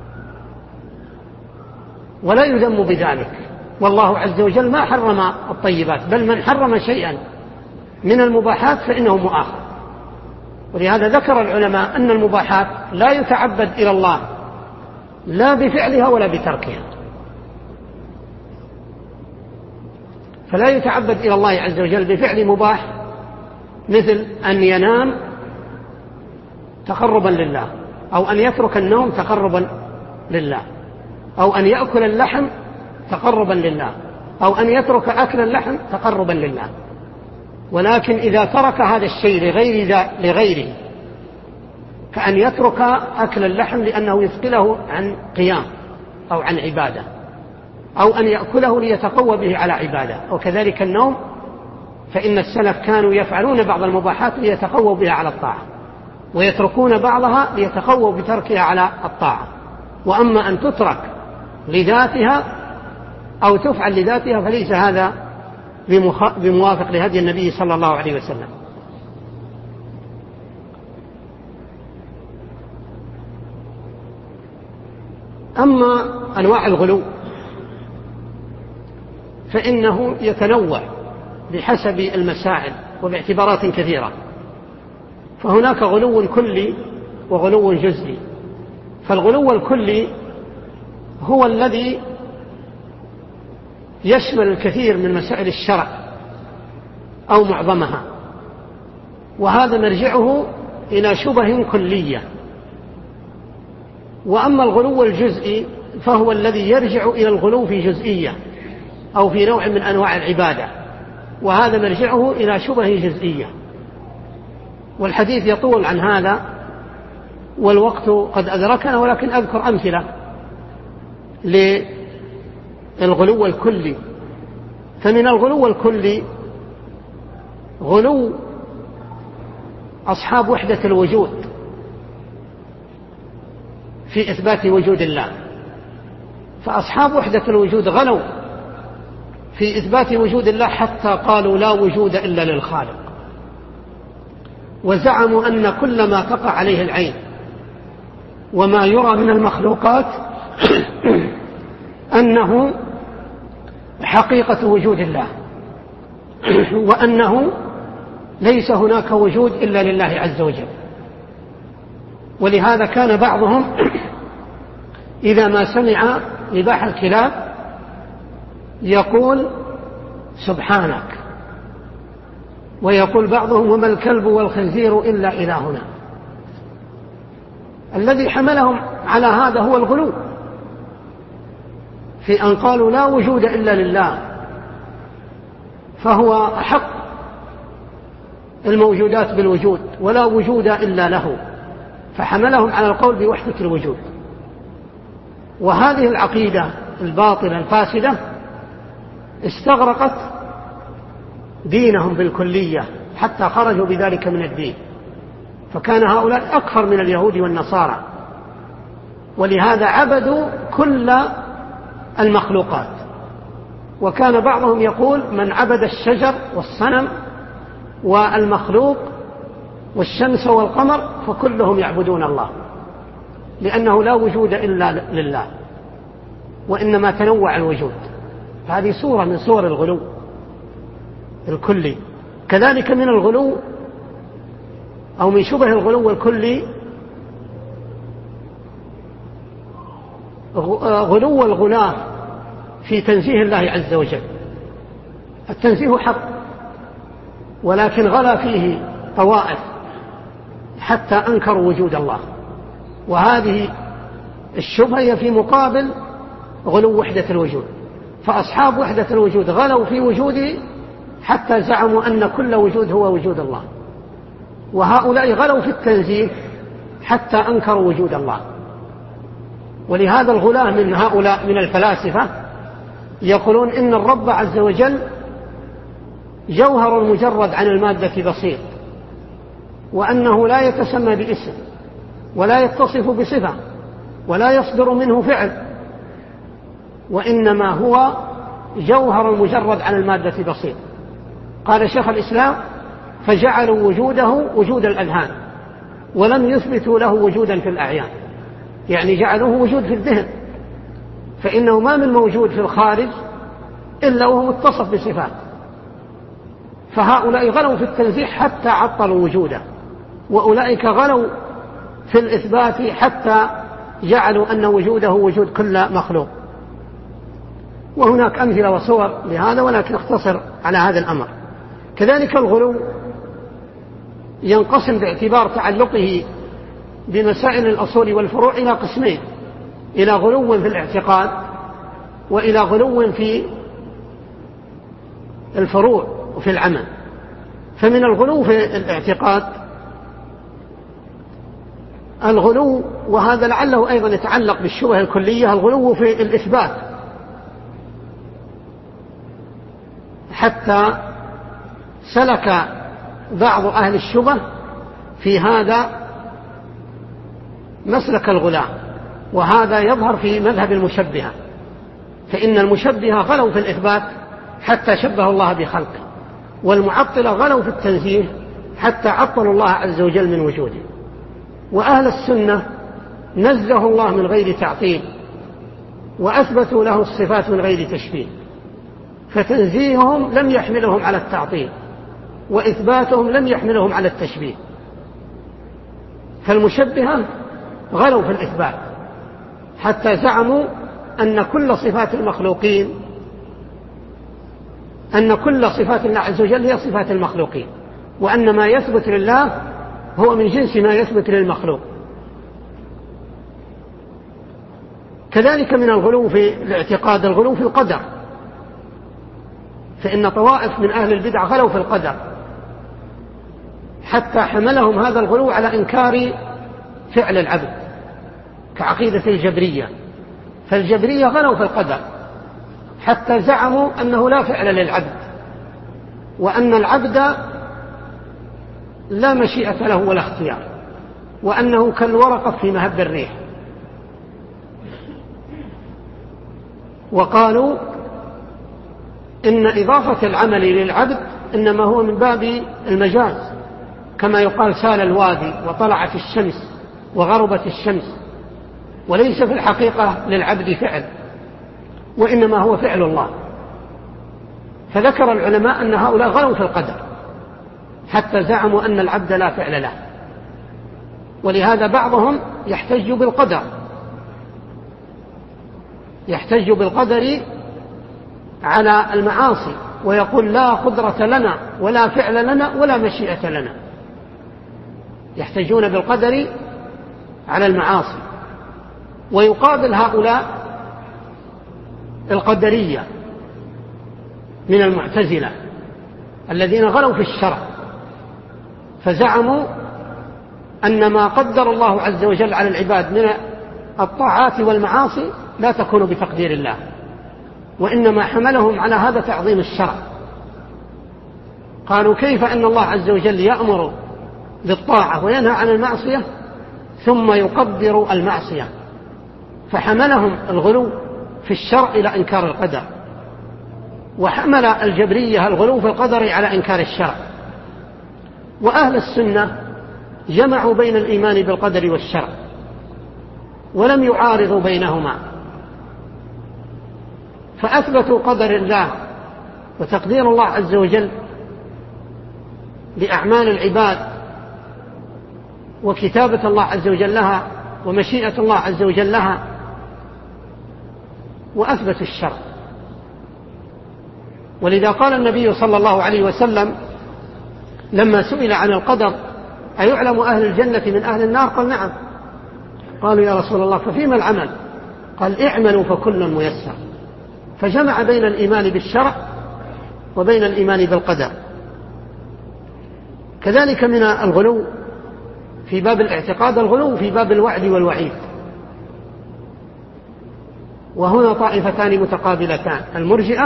ولا يذم بذلك، والله عز وجل ما حرم الطيبات، بل من حرم شيئا من المباحات فإنه مؤاخذ. ولهذا ذكر العلماء أن المباحات لا يتعبد إلى الله لا بفعلها ولا بتركها، فلا يتعبد إلى الله عز وجل بفعل مباح مثل أن ينام تقربا لله، أو أن يترك النوم تقربا لله، أو أن يأكل اللحم تقربا لله، أو أن يترك أكل اللحم تقربا لله. ولكن إذا ترك هذا الشيء لغير ذا لغيره، كأن يترك أكل اللحم لأنه يثقله عن قيام أو عن عبادة، أو أن يأكله ليتقوى به على عبادة، وكذلك النوم، فإن السلف كانوا يفعلون بعض المباحات ليتقووا بها على الطاعة، ويتركون بعضها ليتقووا بتركها على الطاعة. وأما أن تترك لذاتها أو تفعل لذاتها فليس هذا بموافق لهدي النبي صلى الله عليه وسلم. أما أنواع الغلو فإنه يتنوع بحسب المسائل وباعتبارات كثيرة، فهناك غلو كلي وغلو جزئي. فالغلو الكلي هو الذي يشمل الكثير من مسائل الشرع أو معظمها، وهذا مرجعه إلى شبه كلية. وأما الغلو الجزئي فهو الذي يرجع إلى الغلو في جزئية أو في نوع من أنواع العبادة، وهذا مرجعه إلى شبه جزئية. والحديث يطول عن هذا والوقت قد أدركنا، ولكن أذكر أمثلة للغلو الكلي. فمن الغلو الكلي غلو أصحاب وحدة الوجود في إثبات وجود الله. فأصحاب وحدة الوجود غلوا في إثبات وجود الله حتى قالوا لا وجود إلا للخالق، وزعموا أن كل ما تقع عليه العين وما يرى من المخلوقات أنه حقيقة وجود الله، وأنه ليس هناك وجود إلا لله عز وجل. ولهذا كان بعضهم إذا ما سمع نباح الكلاب يقول سبحانك، ويقول بعضهم وما الكلب والخنزير إلا إلهنا. الذي حملهم على هذا هو الغلو في أن قالوا لا وجود إلا لله، فهو أحق الموجودات بالوجود ولا وجود إلا له، فحملهم على القول بوحدة الوجود. وهذه العقيدة الباطلة الفاسدة استغرقت دينهم بالكلية حتى خرجوا بذلك من الدين، فكان هؤلاء أكثر من اليهود والنصارى، ولهذا عبدوا كل المخلوقات. وكان بعضهم يقول من عبد الشجر والصنم والمخلوق والشمس والقمر فكلهم يعبدون الله، لأنه لا وجود إلا لله، وإنما تنوع الوجود. هذه صورة من صور الغلو الكلي. كذلك من الغلو أو من شبه الغلو الكلي غلو الغلاة في تنزيه الله عز وجل. التنزيه حق، ولكن غلا فيه طوائف حتى أنكروا وجود الله، وهذه الشبهة هي في مقابل غلو وحدة الوجود. فأصحاب وحدة الوجود غلوا في وجوده حتى زعموا أن كل وجود هو وجود الله، وهؤلاء غلوا في التنزيه حتى أنكروا وجود الله. ولهذا الغلاة من هؤلاء من الفلاسفة يقولون إن الرب عز وجل جوهر مجرد عن المادة بسيط، وأنه لا يتسمى باسم ولا يتصف بصفة ولا يصدر منه فعل، وإنما هو جوهر مجرد عن المادة بسيط. قال شيخ الإسلام فجعلوا وجوده وجود الأذهان، ولم يثبتوا له وجودا في الأعيان، يعني جعلوه وجود في الذهن، فإنه ما من موجود في الخارج إلا وهو متصف بصفات. فهؤلاء غلوا في التنزيه حتى عطلوا وجوده، وأولئك غلوا في الإثبات حتى جعلوا أن وجوده وجود كل مخلوق. وهناك أمثلة وصور لهذا، ولكن اختصر على هذا الأمر. كذلك الغلو ينقسم باعتبار تعلقه بمسائل الأصول والفروع إلى قسمين: إلى غلو في الاعتقاد، وإلى غلو في الفروع وفي العمل. فمن الغلو في الاعتقاد الغلو، وهذا لعله أيضا يتعلق بالشبه الكلية، الغلو في الإثبات، حتى سلك بعض أهل الشبه في هذا مسلك الغلاة، وهذا يظهر في مذهب المشبهة، فإن المشبهة غلوا في الإثبات حتى شبه الله بخلقه، والمعطلة غلوا في التنزيه حتى عطلوا الله عز وجل من وجوده. وأهل السنة نزه الله من غير تعطيل، وأثبتوا له الصفات من غير تشبيه، فتنزيههم لم يحملهم على التعطيل، وإثباتهم لم يحملهم على التشبيه. فالمشبهة غلوا في الإثبات حتى زعموا أن كل صفات المخلوقين أن كل صفات الله عز وجل هي صفات المخلوقين، وأن ما يثبت لله هو من جنس ما يثبت للمخلوق. كذلك من الغلو في الاعتقاد الغلو في القدر، فإن طوائف من أهل البدع غلوا في القدر حتى حملهم هذا الغلو على إنكار فعل العبد، كعقيدة الجبرية. فالجبرية غلوا في القدر حتى زعموا أنه لا فعل للعبد، وأن العبد لا مشيئة له ولا اختيار، وأنه كالورقة في مهب الريح. وقالوا إن إضافة العمل للعبد إنما هو من باب المجاز، كما يقال سال الوادي وطلعت الشمس وغربت الشمس، وليس في الحقيقة للعبد فعل، وإنما هو فعل الله. فذكر العلماء أن هؤلاء غلوا في القدر حتى زعموا أن العبد لا فعل له. ولهذا بعضهم يحتج بالقدر يحتج بالقدر على المعاصي، ويقول لا قدرة لنا ولا فعل لنا ولا مشيئة لنا. يحتجون بالقدر على المعاصي. ويقابل هؤلاء القدرية من المعتزلة الذين غلوا في الشرع، فزعموا أن ما قدر الله عز وجل على العباد من الطاعات والمعاصي لا تكون بتقدير الله، وإنما حملهم على هذا تعظيم الشرع. قالوا كيف أن الله عز وجل يأمر بالطاعة وينهى عن المعصية ثم يقدر المعصية؟ فحملهم الغلو في الشرع إلى إنكار القدر، وحمل الجبرية الغلو في القدر على إنكار الشرع. وأهل السنة جمعوا بين الإيمان بالقدر والشرع ولم يعارضوا بينهما، فأثبتوا قدر الله وتقدير الله عز وجل لأعمال العباد وكتابة الله عز وجل لها ومشيئة الله عز وجل لها، وأثبتوا الشرع. ولذا قال النبي صلى الله عليه وسلم لما سئل عن القدر أيعلم أهل الجنة من أهل النار؟ قال نعم. قالوا يا رسول الله ففيما العمل؟ قال اعملوا فكل ميسر. فجمع بين الإيمان بالشرع وبين الإيمان بالقدر. كذلك من الغلو في باب الاعتقاد الغلو في باب الوعد والوعيد، وهنا طائفتان متقابلتان: المرجئة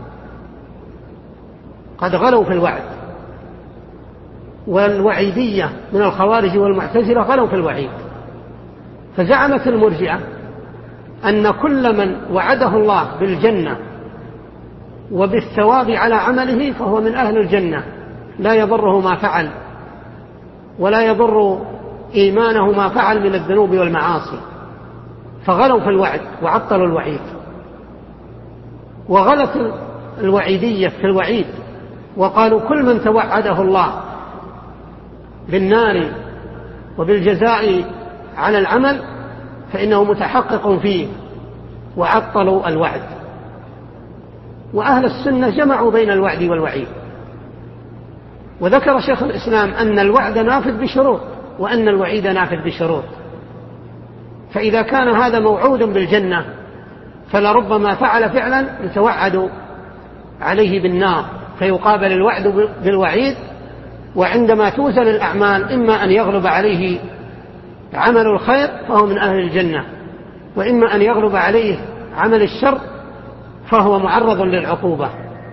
قد غلوا في الوعد، والوعيدية من الخوارج والمعتزلة غلوا في الوعيد. فزعمت المرجئة أن كل من وعده الله بالجنة وبالثواب على عمله فهو من أهل الجنة، لا يضره ما فعل ولا يضر إيمانه ما فعل من الذنوب والمعاصي، فغلوا في الوعد وعطلوا الوعيد، وغلت الوعيدية في الوعيد وقالوا كل من توعده الله بالنار وبالجزاء على العمل فإنه متحقق فيه، وعطلوا الوعد. وأهل السنة جمعوا بين الوعد والوعيد، وذكر شيخ الإسلام أن الوعد نافذ بشروط وأن الوعيد نافذ بشروط، فإذا كان هذا موعود بالجنة فلربما فعل فعلا يتوعد عليه بالنار فيقابل الوعد بالوعيد، وعندما توزن الأعمال إما أن يغلب عليه عمل الخير فهو من أهل الجنة، وإما أن يغلب عليه عمل الشر فهو معرض للعقوبة.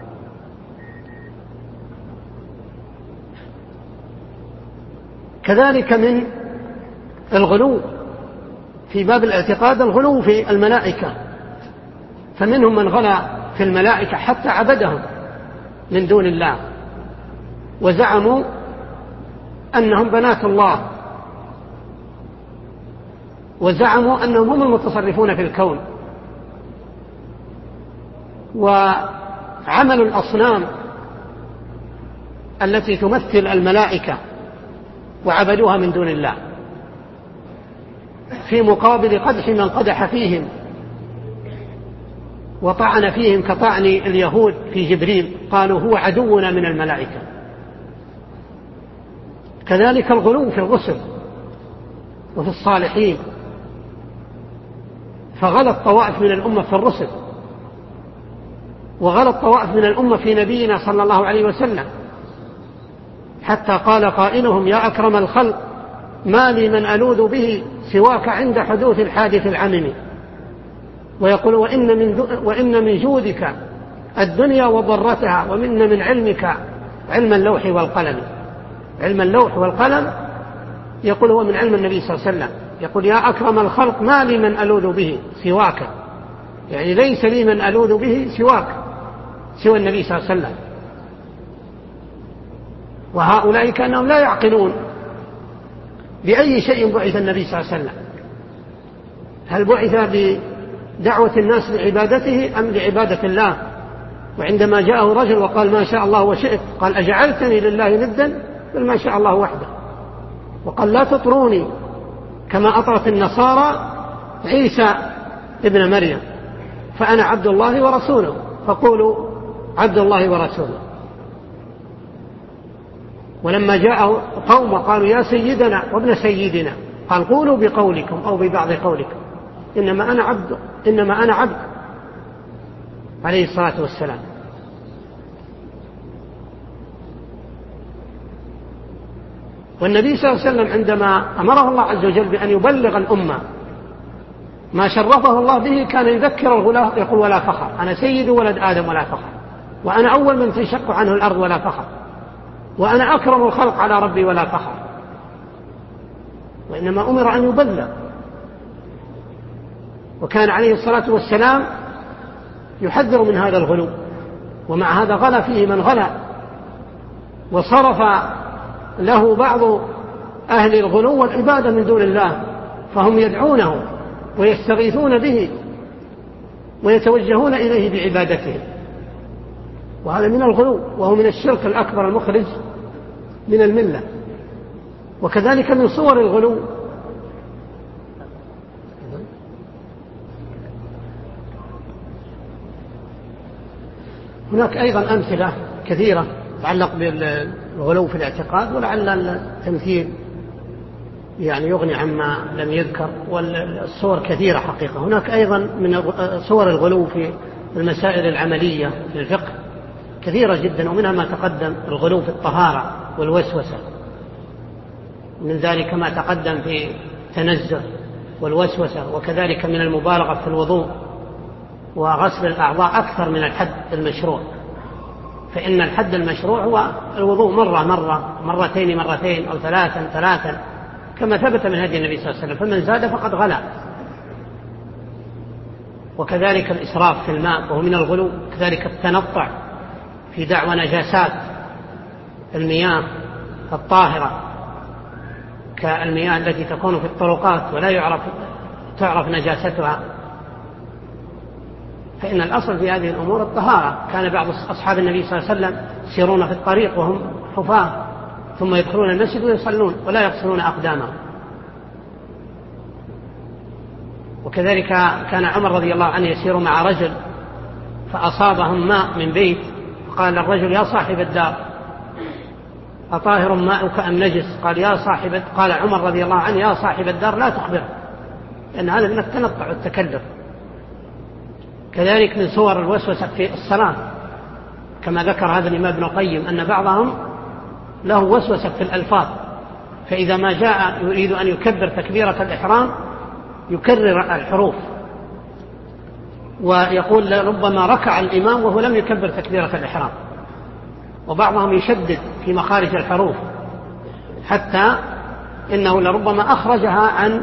كذلك من الغلو في باب الاعتقاد الغلو في الملائكة، فمنهم من غلا في الملائكة حتى عبدهم من دون الله، وزعموا أنهم بنات الله، وزعموا أنهم هم المتصرفون في الكون، وعملوا الأصنام التي تمثل الملائكة وعبدوها من دون الله، في مقابل قدح من قدح فيهم وطعن فيهم كطعن اليهود في جبريل، قالوا هو عدونا من الملائكة. كذلك الغلو في الرسل وفي الصالحين، فغلط طوائف من الأمة في الرسل، وغلط طوائف من الأمة في نبينا صلى الله عليه وسلم، حتى قال قائلهم يا أكرم الخلق ما لي من ألوذ به سواك عند حدوث الحادث العمم، ويقول وإن من, وإن من جودك الدنيا وضرتها، ومن من علمك علم اللوح والقلم. علم اللوح والقلم يقول هو من علم النبي صلى الله عليه وسلم، يقول يا أكرم الخلق ما لي من ألوذ به سواك، يعني ليس لي من ألوذ به سواك سوى النبي صلى الله عليه وسلم. وهؤلاء كأنهم لا يعقلون بأي شيء بعث النبي صلى الله عليه وسلم، هل بعث بدعوة الناس لعبادته أم لعبادة الله؟ وعندما جاءه رجل وقال ما شاء الله وشئت قال أجعلتني لله ندا؟ بل ما شاء الله وحده. وقال لا تطروني كما أطرت النصارى عيسى ابن مريم، فأنا عبد الله ورسوله، فقولوا عبد الله ورسوله. ولما جاءه قوم قالوا يا سيدنا وابن سيدنا قال قولوا بقولكم أو ببعض قولكم إنما أنا عبد إنما أنا عبد عليه الصلاة والسلام. والنبي صلى الله عليه وسلم عندما أمره الله عز وجل بأن يبلغ الأمة ما شرفه الله به كان يذكر الغلاة يقول ولا فخر، أنا سيد ولد آدم ولا فخر، وأنا أول من تنشق عنه الأرض ولا فخر، وأنا أكرم الخلق على ربي ولا فخر. وإنما أمر أن يبلغ. وكان عليه الصلاة والسلام يحذر من هذا الغلو، ومع هذا غلا فيه من غلا، وصرف له بعض أهل الغلو والعبادة من دون الله، فهم يدعونه ويستغيثون به ويتوجهون إليه بعبادته، وهذا من الغلو، وهو من الشرك الأكبر المخرج من الملة. وكذلك من صور الغلو هناك أيضا أمثلة كثيرة تتعلق بالغلو في الاعتقاد، ولعل التمثيل يعني يغني عما لم يذكر، والصور كثيرة حقيقة. هناك أيضا من صور الغلو في المسائل العملية في الفقه كثيرة جدا، ومنها ما تقدم الغلو في الطهارة والوسوسة، من ذلك ما تقدم في التنزه والوسوسة، وكذلك من المبالغة في الوضوء وغسل الأعضاء أكثر من الحد المشروع، فإن الحد المشروع هو الوضوء مرة مرة مرتين مرتين أو ثلاثا ثلاثا كما ثبت من هدي النبي صلى الله عليه وسلم، فمن زاد فقد غلا. وكذلك الإسراف في الماء وهو من الغلو، كذلك التنطع في دعوى نجاسات المياه الطاهرة، كالمياه التي تكون في الطرقات ولا يعرف تعرف نجاستها، فإن الأصل في هذه الأمور الطهارة. كان بعض أصحاب النبي صلى الله عليه وسلم يسيرون في الطريق وهم حفاة ثم يدخلون المسجد ويصلون ولا يغسلون أقدامهم. وكذلك كان عمر رضي الله عنه يسير مع رجل فأصابهم ماء من بيت، فقال الرجل يا صاحب الدار أطاهر ماؤك أم نجس؟ قال يا صاحب قال عمر رضي الله عنه يا صاحب الدار لا تخبره، لأن هذا من التنطع والتكلف. كذلك من صور الوسوسة في الصلاة كما ذكر هذا الإمام ابن القيم أن بعضهم له وسوسة في الألفاظ، فإذا ما جاء يريد أن يكبر تكبيرة الإحرام يكرر الحروف ويقول ربما ركع الإمام وهو لم يكبر تكبيرة الإحرام. وبعضهم يشدد في مخارج الحروف حتى إنه لربما أخرجها عن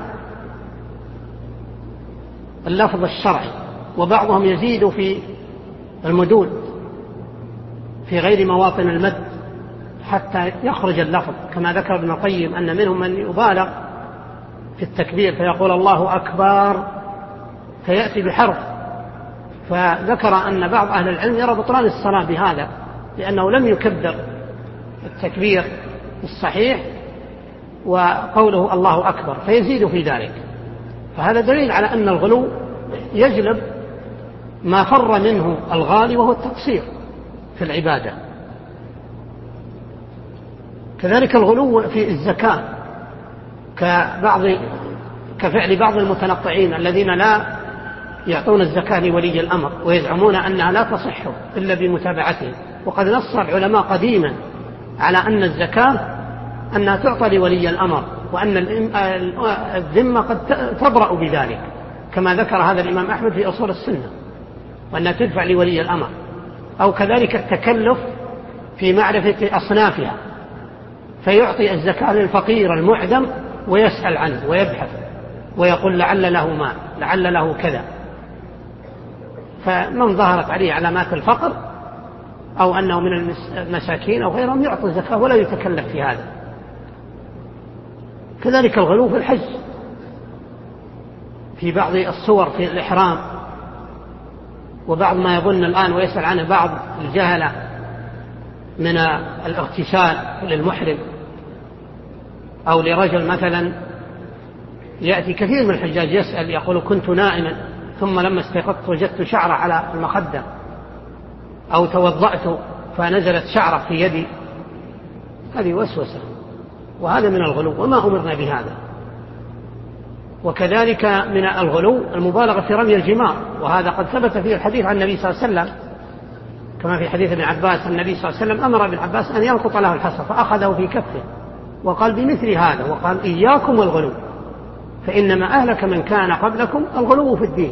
اللفظ الشرعي. وبعضهم يزيد في المدود في غير مواطن المد حتى يخرج اللفظ، كما ذكر ابن القيم أن منهم من يبالغ في التكبير فيقول الله أكبر فيأتي بحرف. فذكر أن بعض أهل العلم يرى بطلان الصلاة بهذا لأنه لم يكبر التكبير الصحيح وقوله الله أكبر فيزيد في ذلك. فهذا دليل على أن الغلو يجلب ما فر منه الغالي وهو التقصير في العبادة. كذلك الغلو في الزكاة كبعض كفعل بعض المتنطعين الذين لا يعطون الزكاة لولي الأمر ويزعمون أنها لا تصح إلا بمتابعته. وقد نص العلماء قديما على أن الزكاة أنها تعطى لولي الأمر وأن الذمة قد تبرأ بذلك، كما ذكر هذا الإمام أحمد في أصول السنة، وأنها تدفع لولي الأمر. أو كذلك التكلف في معرفة أصنافها فيعطي الزكاة للفقير المعدم ويسأل عنه ويبحث ويقول لعل له مال لعل له كذا، فمن ظهرت عليه علامات الفقر أو أنه من المساكين أو غيرهم يعطي الزكاة ولا يتكلف في هذا. كذلك الغلو في الحج في بعض الصور في الإحرام، وبعض ما يظن الآن ويسأل عنه بعض الجهلة من الاغتسال للمحرم أو لرجل مثلا يأتي كثير من الحجاج يسأل يقول كنت نائما ثم لما استيقظت وجدت شعرة على المخدة أو توضأت فنزلت شعرة في يدي. هذه وسوسة وهذا من الغلو وما أمرنا بهذا. وكذلك من الغلو المبالغة في رمي الجمار، وهذا قد ثبت فيه الحديث عن النبي صلى الله عليه وسلم كما في حديث ابن عباس النبي صلى الله عليه وسلم أمر ابن عباس أن يلقط له الحصى فأخذه في كفه وقال بمثل هذا وقال إياكم والغلو فإنما أهلك من كان قبلكم الغلو في الدين.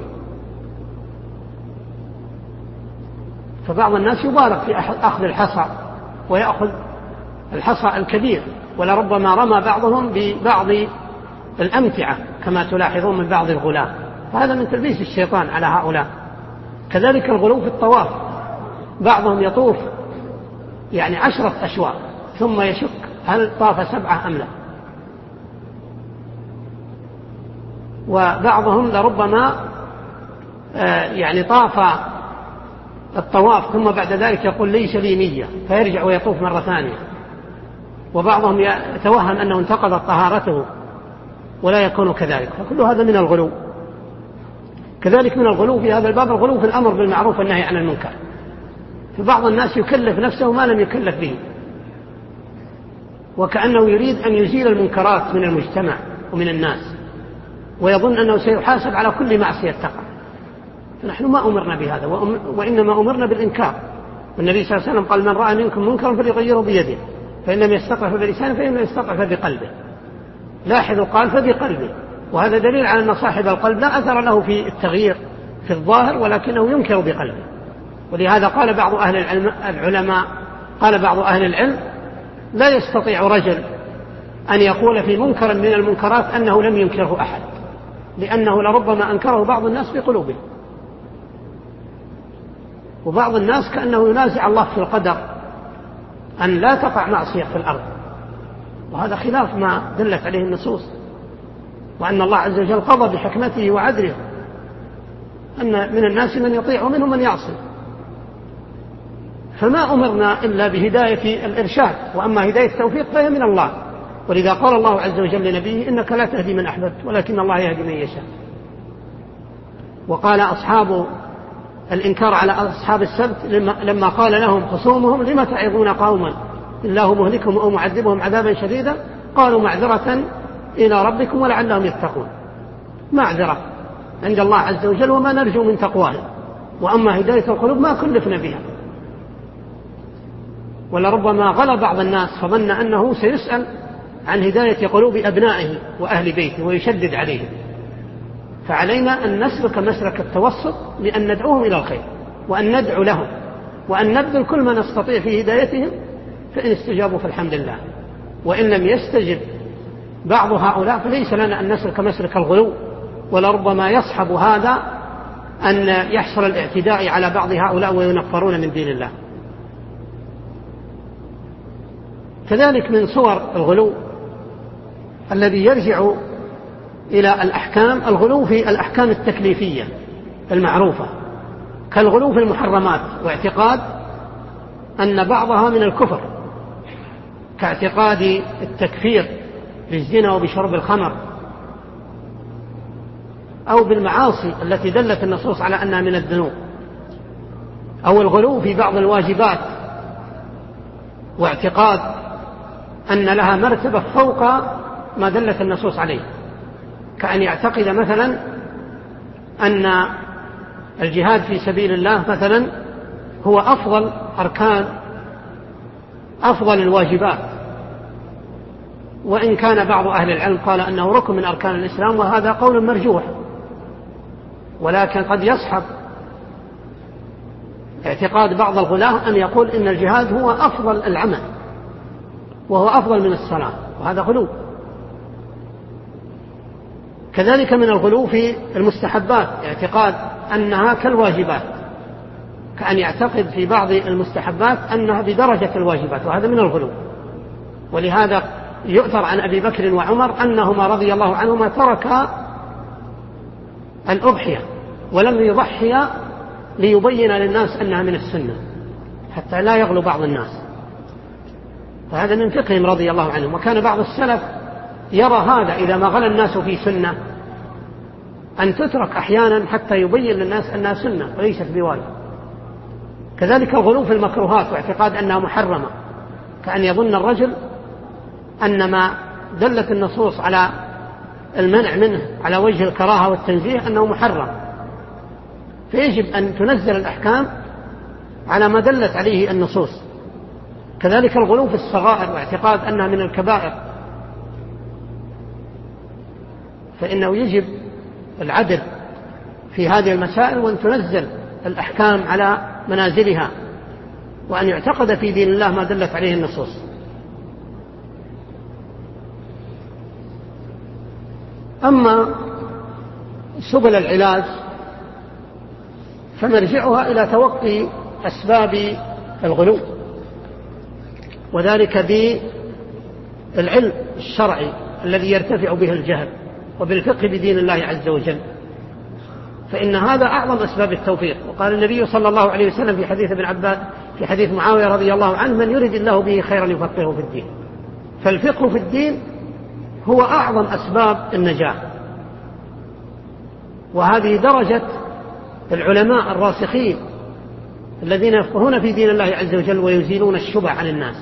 فبعض الناس يبالغ في أخذ الحصى ويأخذ الحصى الكبير، ولربما رمى بعضهم ببعض الأمتعة كما تلاحظون من بعض الغلاة، فهذا من تلبيس الشيطان على هؤلاء. كذلك الغلو في الطواف، بعضهم يطوف يعني عشرة أشواط ثم يشك هل طاف سبعة أم لا، وبعضهم لربما يعني طاف الطواف ثم بعد ذلك يقول ليس لي نية فيرجع ويطوف مرة ثانية، وبعضهم يتوهم أنه انتقضت طهارته ولا يكون كذلك، فكل هذا من الغلو. كذلك من الغلو في هذا الباب الغلو في الأمر بالمعروف والنهي عن المنكر، فبعض الناس يكلف نفسه ما لم يكلف به وكأنه يريد أن يزيل المنكرات من المجتمع ومن الناس ويظن أنه سيحاسب على كل معصية تقع. فنحن ما أمرنا بهذا وإنما أمرنا بالإنكار. والنبي صلى الله عليه وسلم قال من رأى منكم منكرا فليغيره بيده فإن لم يستطع فبلسانه فإن لم يستطع فبقلبه. لاحظوا قال فبقلبه، وهذا دليل على أن صاحب القلب لا أثر له في التغيير في الظاهر ولكنه ينكر بقلبه. ولهذا قال بعض أهل العلماء قال بعض أهل العلم لا يستطيع رجل أن يقول في منكر من المنكرات أنه لم ينكره أحد، لأنه لربما أنكره بعض الناس بقلوبه. وبعض الناس كأنه ينازع الله في القدر أن لا تقع معصية في الأرض، وهذا خلاف ما دلت عليه النصوص، وأن الله عز وجل قضى بحكمته وعدله أن من الناس من يطيع ومنهم من يعصي، فما أمرنا إلا بهداية الإرشاد، وأما هداية التوفيق فهي من الله. ولذا قال الله عز وجل لنبيه إنك لا تهدي من أحببت ولكن الله يهدي من يشاء. وقال أصحاب الإنكار على أصحاب السبت لما قال لهم خصومهم لم تعظون قوما الله مهلكهم أو معذبهم عذابا شديدا قالوا معذرة إلى ربكم ولعلهم يتقون. معذرة عند الله عز وجل وما نرجو من تقواه، وأما هداية القلوب ما كلفنا بها. ولربما غلى بعض الناس فظن أنه سيسأل عن هداية قلوب أبنائه وأهل بيته ويشدد عليهم، فعلينا أن نسلك مسلك التوسط لأن ندعوهم إلى الخير وأن ندعو لهم وأن نبذل كل ما نستطيع في هدايتهم، فإن استجابوا فالحمد لله، وإن لم يستجب بعض هؤلاء فليس لنا أن نسلك مسلك الغلو. ولربما يصحب هذا أن يحصل الاعتداء على بعض هؤلاء وينفرون من دين الله. كذلك من صور الغلو الذي يرجع إلى الأحكام الغلو في الأحكام التكليفية المعروفة، كالغلو في المحرمات واعتقاد أن بعضها من الكفر، كاعتقاد التكفير بالزنا وبشرب الخمر، أو بالمعاصي التي دلت النصوص على أنها من الذنوب، أو الغلو في بعض الواجبات واعتقاد أن لها مرتبة فوق ما دلت النصوص عليه، كأن يعتقد مثلا أن الجهاد في سبيل الله مثلا هو أفضل أركان أفضل الواجبات، وإن كان بعض أهل العلم قال أنه ركن من أركان الإسلام، وهذا قول مرجوح، ولكن قد يصحب اعتقاد بعض الغلاة أن يقول إن الجهاد هو أفضل العمل وهو أفضل من الصلاة، وهذا غلو. كذلك من الغلو في المستحبات اعتقاد أنها كالواجبات، كأن يعتقد في بعض المستحبات أنها بدرجة الواجبات، وهذا من الغلو. ولهذا يؤثر عن أبي بكر وعمر أنهما رضي الله عنهما تركا الأضحية ولم يضحيا ليبين للناس أنها من السنة حتى لا يغلو بعض الناس، فهذا من فقههم رضي الله عنهم. وكان بعض السلف يرى هذا إذا ما غلى الناس في سنة أن تترك أحيانا حتى يبين للناس أنها سنة وليست بواجب. كذلك الغلو في المكروهات واعتقاد أنها محرمة، كأن يظن الرجل أن ما دلت النصوص على المنع منه على وجه الكراهة والتنزيه أنه محرم، فيجب أن تنزل الأحكام على ما دلت عليه النصوص. كذلك الغلو في الصغائر واعتقاد أنها من الكبائر، فإنه يجب العدل في هذه المسائل وأن تنزل الأحكام على منازلها، وأن يعتقد في دين الله ما دلت عليه النصوص. أما سبل العلاج فمرجعها إلى توقي أسباب الغلو، وذلك بالعلم الشرعي الذي يرتفع به الجهل وبالفقه بدين الله عز وجل، فإن هذا أعظم أسباب التوفيق. وقال النبي صلى الله عليه وسلم في حديث ابن عباس في حديث معاوية رضي الله عنه: من يريد الله به خيرا يفقهه في الدين. فالفقه في الدين هو أعظم أسباب النجاة، وهذه درجة العلماء الراسخين الذين يفقهون في دين الله عز وجل ويزيلون الشبه عن الناس.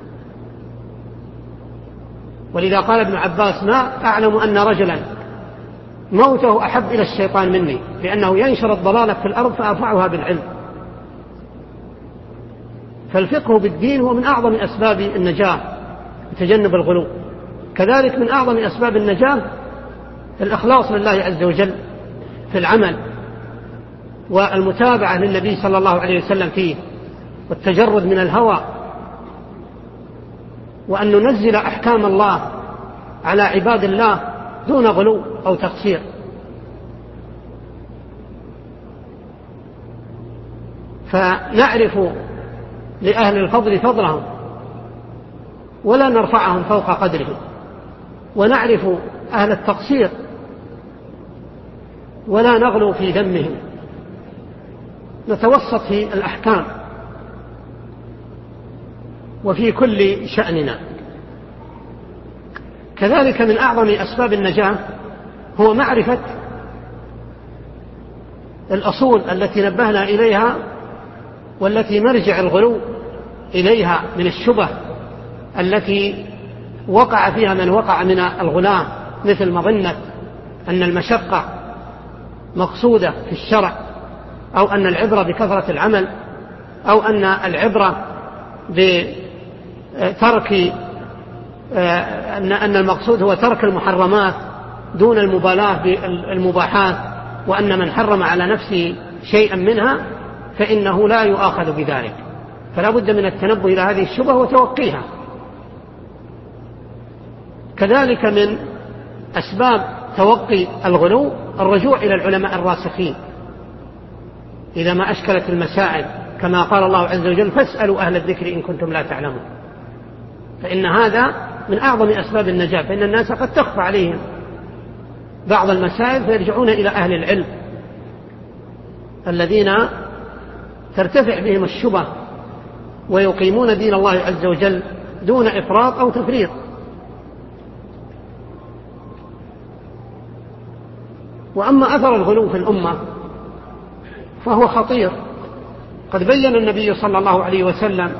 ولذا قال ابن عباس: ما أعلم أن رجلا موته أحب إلى الشيطان مني، لأنه ينشر الضلالة في الأرض فأرفعها بالعلم. فالفقه بالدين هو من أعظم أسباب النجاة وتجنب الغلو. كذلك من أعظم أسباب النجاة الإخلاص لله عز وجل في العمل، والمتابعة للنبي صلى الله عليه وسلم فيه، والتجرد من الهوى، وأن ننزل أحكام الله على عباد الله دون غلو أو تقصير. فنعرف لأهل الفضل فضلهم ولا نرفعهم فوق قدرهم، ونعرف أهل التقصير ولا نغلو في ذمهم، نتوسط في الأحكام وفي كل شأننا. كذلك من أعظم أسباب النجاة هو معرفة الأصول التي نبهنا إليها والتي مرجع الغلو إليها من الشبه التي وقع فيها من وقع من الغلاة، مثل مظنة أن المشقة مقصودة في الشرع، أو أن العبرة بكثرة العمل، أو أن العبرة بترك أن المقصود هو ترك المحرمات دون المبالاة بالمباحات، وأن من حرم على نفسه شيئا منها فإنه لا يؤاخذ بذلك. فلا بد من التنبه إلى هذه الشبهة وتوقيها. كذلك من أسباب توقي الغلو الرجوع إلى العلماء الراسخين إذا ما أشكلت المسائل، كما قال الله عز وجل: فاسألوا أهل الذكر إن كنتم لا تعلمون. فإن هذا من أعظم أسباب النجاة، فإن الناس قد تخفى عليهم بعض المسائل فيرجعون إلى أهل العلم الذين ترتفع بهم الشبه ويقيمون دين الله عز وجل دون إفراط أو تفريط. وأما أثر الغلو في الأمة فهو خطير. قد بين النبي صلى الله عليه وسلم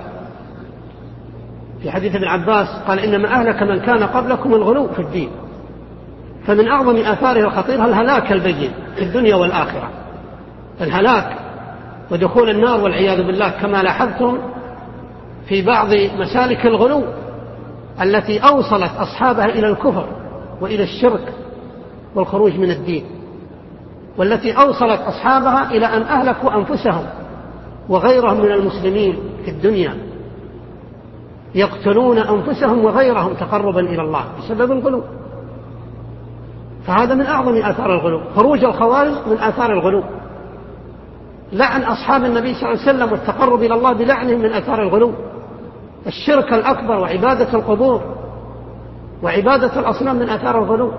في حديث ابن عباس قال: إنما أهلك من كان قبلكم الغلو في الدين. فمن أعظم آثاره الخطيرة الهلاك البين في الدنيا والآخرة، الهلاك ودخول النار والعياذ بالله، كما لاحظتم في بعض مسالك الغلو التي أوصلت أصحابها إلى الكفر وإلى الشرك والخروج من الدين، والتي أوصلت أصحابها إلى أن أهلكوا أنفسهم وغيرهم من المسلمين في الدنيا، يقتلون أنفسهم وغيرهم تقربا إلى الله بسبب الغلو. فهذا من أعظم آثار الغلو. خروج الخوارج من آثار الغلو، لعن أصحاب النبي صلى الله عليه وسلم والتقرب إلى الله بلعنهم من آثار الغلو. الشرك الأكبر وعبادة القبور وعبادة الأصنام من آثار الغلو.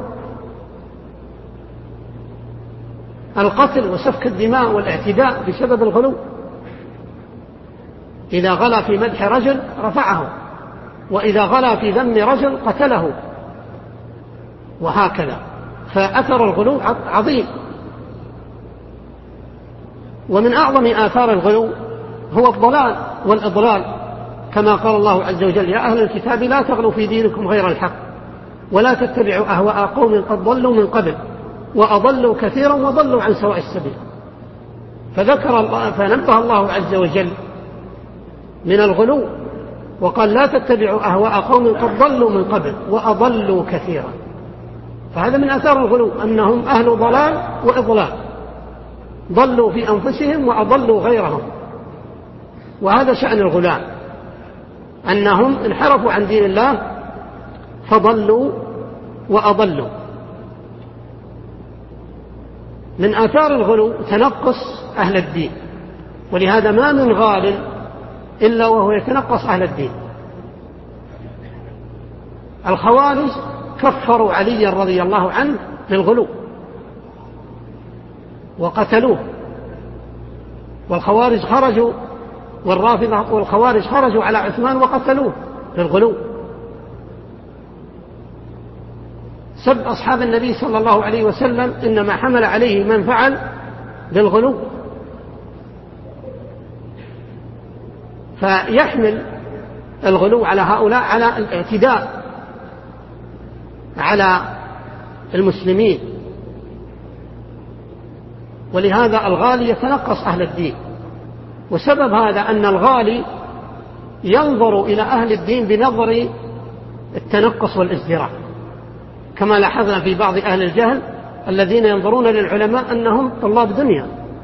القتل وسفك الدماء والاعتداء بسبب الغلو. إذا غلا في مدح رجل رفعه، وإذا غلا في ذم رجل قتله، وهكذا. فأثر الغلو عظيم. ومن أعظم آثار الغلو هو الضلال والإضلال، كما قال الله عز وجل: يا أهل الكتاب لا تغلوا في دينكم غير الحق ولا تتبعوا أهواء قوم قد ضلوا من قبل وأضلوا كثيرا وضلوا عن سواء السبيل. فذكر الله فنبه الله عز وجل من الغلو وقال: لا تتبعوا أهواء قوم قد ضلوا من قبل وأضلوا كثيرا. فهذا من آثار الغلو، أنهم أهل ضلال وإضلال، ضلوا في أنفسهم وأضلوا غيرهم. وهذا شأن الغلاة، أنهم انحرفوا عن دين الله فضلوا وأضلوا. من آثار الغلو تنقص أهل الدين، ولهذا ما من غال إلا وهو يتنقص أهل الدين. الخوارج كفروا عليا رضي الله عنه بالغلو وقتلوه، والخوارج خرجوا والرافضة والخوارج خرجوا على عثمان وقتلوه بالغلو. سب أصحاب النبي صلى الله عليه وسلم إنما حمل عليه من فعل بالغلو. فيحمل الغلو على هؤلاء على الاعتداء على المسلمين، ولهذا الغالي يتنقص أهل الدين. وسبب هذا أن الغالي ينظر إلى أهل الدين بنظر التنقص والازدراء، كما لاحظنا في بعض أهل الجهل الذين ينظرون للعلماء أنهم طلاب دنيا.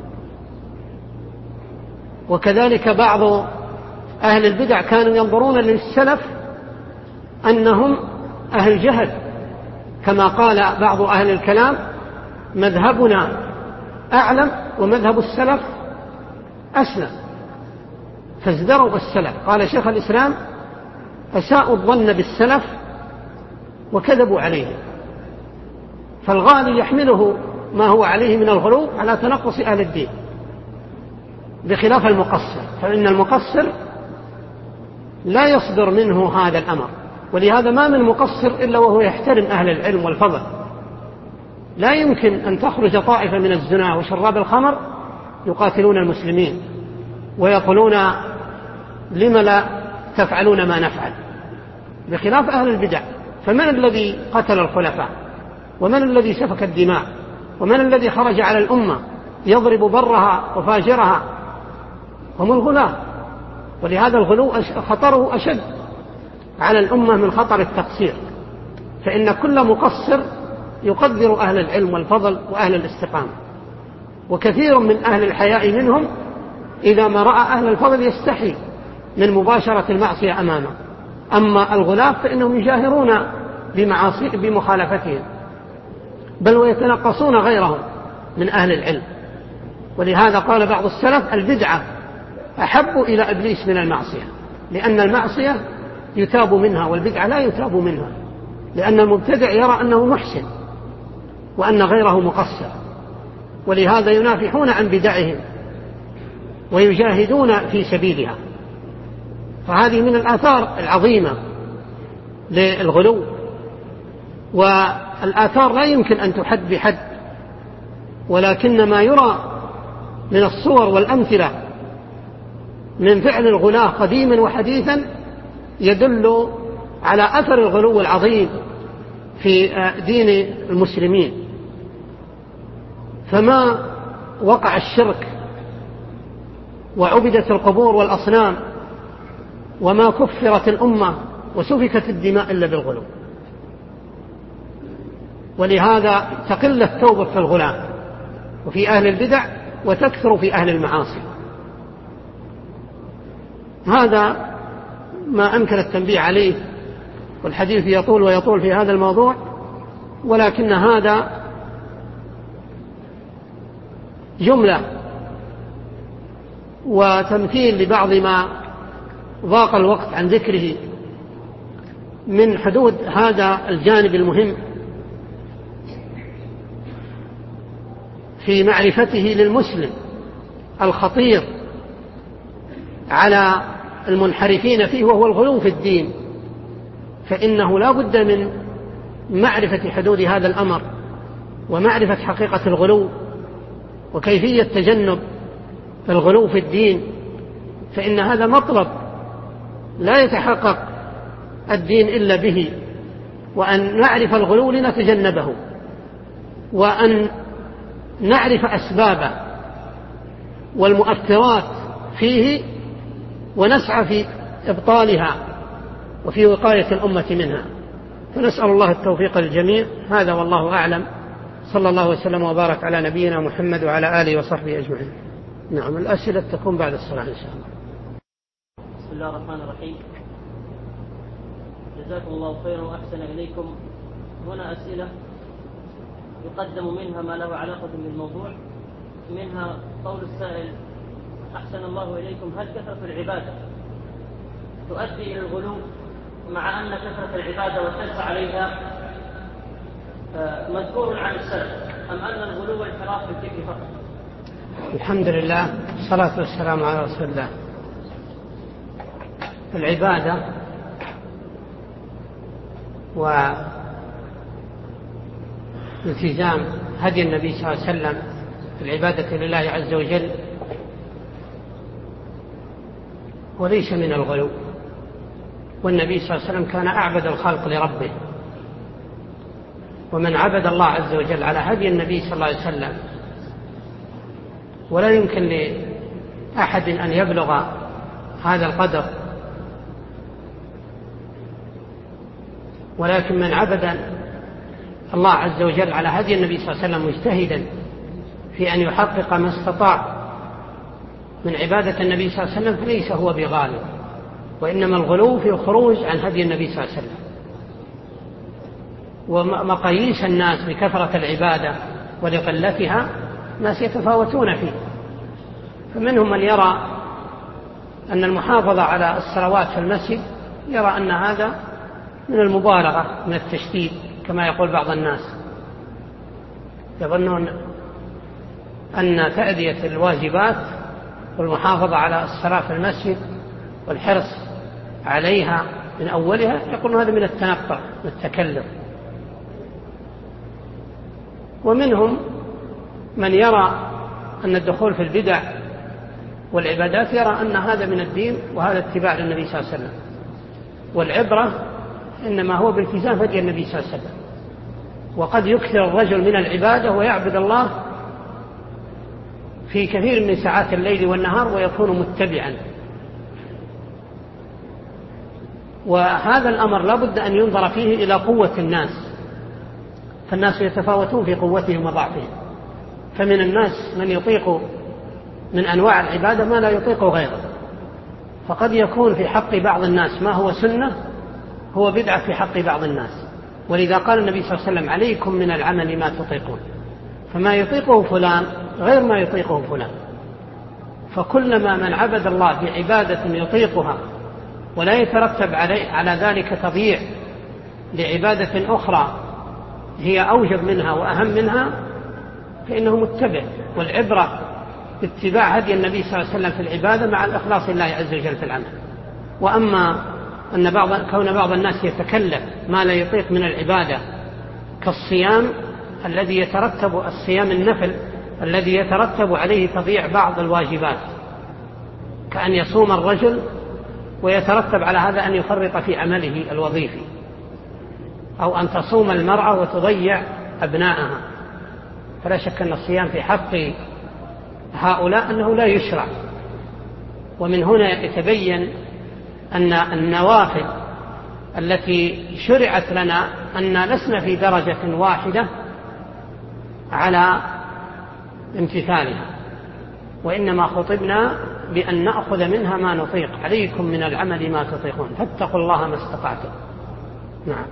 وكذلك بعض أهل البدع كانوا ينظرون للسلف أنهم أهل جهل، كما قال بعض أهل الكلام: مذهبنا أعلم ومذهب السلف أسلم. فازدروا السلف. قال شيخ الإسلام أساءوا الظن بالسلف وكذبوا عليه، فالغالي يحمله ما هو عليه من الغلو على تنقص أهل الدين، بخلاف المقصر، فإن المقصر لا يصدر منه هذا الأمر. ولهذا ما من مقصر إلا وهو يحترم أهل العلم والفضل. لا يمكن أن تخرج طائفة من الزنا وشراب الخمر يقاتلون المسلمين ويقولون لم لا تفعلون ما نفعل، بخلاف أهل البدع. فمن الذي قتل الخلفاء؟ ومن الذي سفك الدماء؟ ومن الذي خرج على الأمة يضرب برها وفاجرها؟ هم الغلاة. ولهذا الغلو خطره أشد على الأمة من خطر التقصير، فإن كل مقصر يقدر أهل العلم والفضل وأهل الاستقامة، وكثير من أهل الحياء منهم إذا ما رأى أهل الفضل يستحي من مباشرة المعصية أمامه. أما الغلاة فإنهم يجاهرون بمعاصي بمخالفتهم، بل ويتنقصون غيرهم من أهل العلم. ولهذا قال بعض السلف: البدعة أحب إلى إبليس من المعصية، لأن المعصية يتاب منها والبدعة لا يتاب منها، لأن المبتدع يرى أنه محسن وأن غيره مقصر، ولهذا ينافحون عن بدعهم ويجاهدون في سبيلها. فهذه من الآثار العظيمة للغلو، والآثار لا يمكن أن تحد بحد، ولكن ما يرى من الصور والأمثلة من فعل الغلاة قديما وحديثا يدل على أثر الغلو العظيم في دين المسلمين. فما وقع الشرك وعبدت القبور والأصنام وما كفرت الأمة وسفكت الدماء إلا بالغلو. ولهذا تقل التوبة في الغلاة وفي أهل البدع وتكثر في أهل المعاصي. هذا ما أمكن التنبيه عليه، والحديث يطول ويطول في هذا الموضوع، ولكن هذا جملة وتمثيل لبعض ما ضاق الوقت عن ذكره من حدود هذا الجانب المهم في معرفته للمسلم الخطير على المنحرفين فيه، وهو الغلو في الدين. فإنه لا بد من معرفة حدود هذا الأمر ومعرفة حقيقة الغلو وكيفية تجنب الغلو في الدين، فإن هذا مطلب لا يتحقق الدين إلا به، وأن نعرف الغلو لنتجنبه، وأن نعرف أسبابه والمؤثرات فيه ونسعى في إبطالها وفي وقاية الأمة منها. فنسأل الله التوفيق للجميع. هذا والله أعلم. صلى الله وسلم وبارك على نبينا محمد وعلى آله وصحبه أجمعين. نعم، الأسئلة تكون بعد الصلاة إن شاء الله. بسم الله الرحمن الرحيم. جزاكم الله خيرا وأحسن إليكم. هنا أسئلة يقدم منها ما له علاقة بالموضوع. منها قول السائل: أحسن الله إليكم، هل كثرة العبادة تؤدي إلى الغلو، مع أن كثرة العبادة والحرص عليها مذكور عن السلف، أم أن الغلو والانحراف في الذكر فقط؟ الحمد لله والصلاة والسلام على رسول الله. العبادة والتزام هدي النبي صلى الله عليه وسلم في العبادة لله عز وجل وليس من الغلو، والنبي صلى الله عليه وسلم كان أعبد الخلق لربه، ومن عبد الله عز وجل على هدي النبي صلى الله عليه وسلم ولا يمكن لأحد أن يبلغ هذا القدر، ولكن من عبد الله عز وجل على هدي النبي صلى الله عليه وسلم مجتهدا في أن يحقق ما استطاع من عبادة النبي صلى الله عليه وسلم فليس هو بغالب، وإنما الغلو في الخروج عن هدي النبي صلى الله عليه وسلم. ومقاييس الناس بكثرة العبادة ولقلتها ناس يتفاوتون فيه، فمنهم من يرى أن المحافظة على الصلوات في المسجد يرى أن هذا من المبالغة، من التشديد كما يقول بعض الناس، يظنون أن تأدية الواجبات والمحافظة على الصلاة في المسجد والحرص عليها من أولها يقولون هذا من التنطع من التكلف. ومنهم من يرى أن الدخول في البدع والعبادات يرى أن هذا من الدين وهذا اتباع للنبي صلى الله عليه وسلم، والعبرة إنما هو بالتزام هدي النبي صلى الله عليه وسلم. وقد يكثر الرجل من العبادة ويعبد الله في كثير من ساعات الليل والنهار ويكون متبعا، وهذا الأمر لا بد أن ينظر فيه إلى قوة الناس، فالناس يتفاوتون في قوتهم وضعفهم، فمن الناس من يطيق من أنواع العبادة ما لا يطيق غيره، فقد يكون في حق بعض الناس ما هو سنة هو بدعة في حق بعض الناس. ولذا قال النبي صلى الله عليه وسلم عليكم من العمل ما تطيقون، فما يطيقه فلان غير ما يطيقه فلان، فكلما من عبد الله بعبادة يطيقها ولا يترتب عليه على ذلك تضييع لعبادة أخرى هي أوجب منها وأهم منها فإنه متبع. والعبرة باتباع هدي النبي صلى الله عليه وسلم في العبادة مع الإخلاص لله عز وجل في العمل. وأما أن بعض كون بعض الناس يتكلف ما لا يطيق من العبادة كالصيام الذي يترتب الصيام النفل الذي يترتب عليه تضييع بعض الواجبات، كأن يصوم الرجل ويترتب على هذا أن يفرط في عمله الوظيفي، أو أن تصوم المرأة وتضيع أبنائها، فلا شك أن الصيام في حق هؤلاء أنه لا يشرع. ومن هنا يتبين أن النوافل التي شرعت لنا أن لسنا في درجة واحدة على امتثالها، وإنما خطبنا بأن نأخذ منها ما نطيق، عليكم من العمل ما تطيقون فاتقوا الله ما استطعتم. نعم.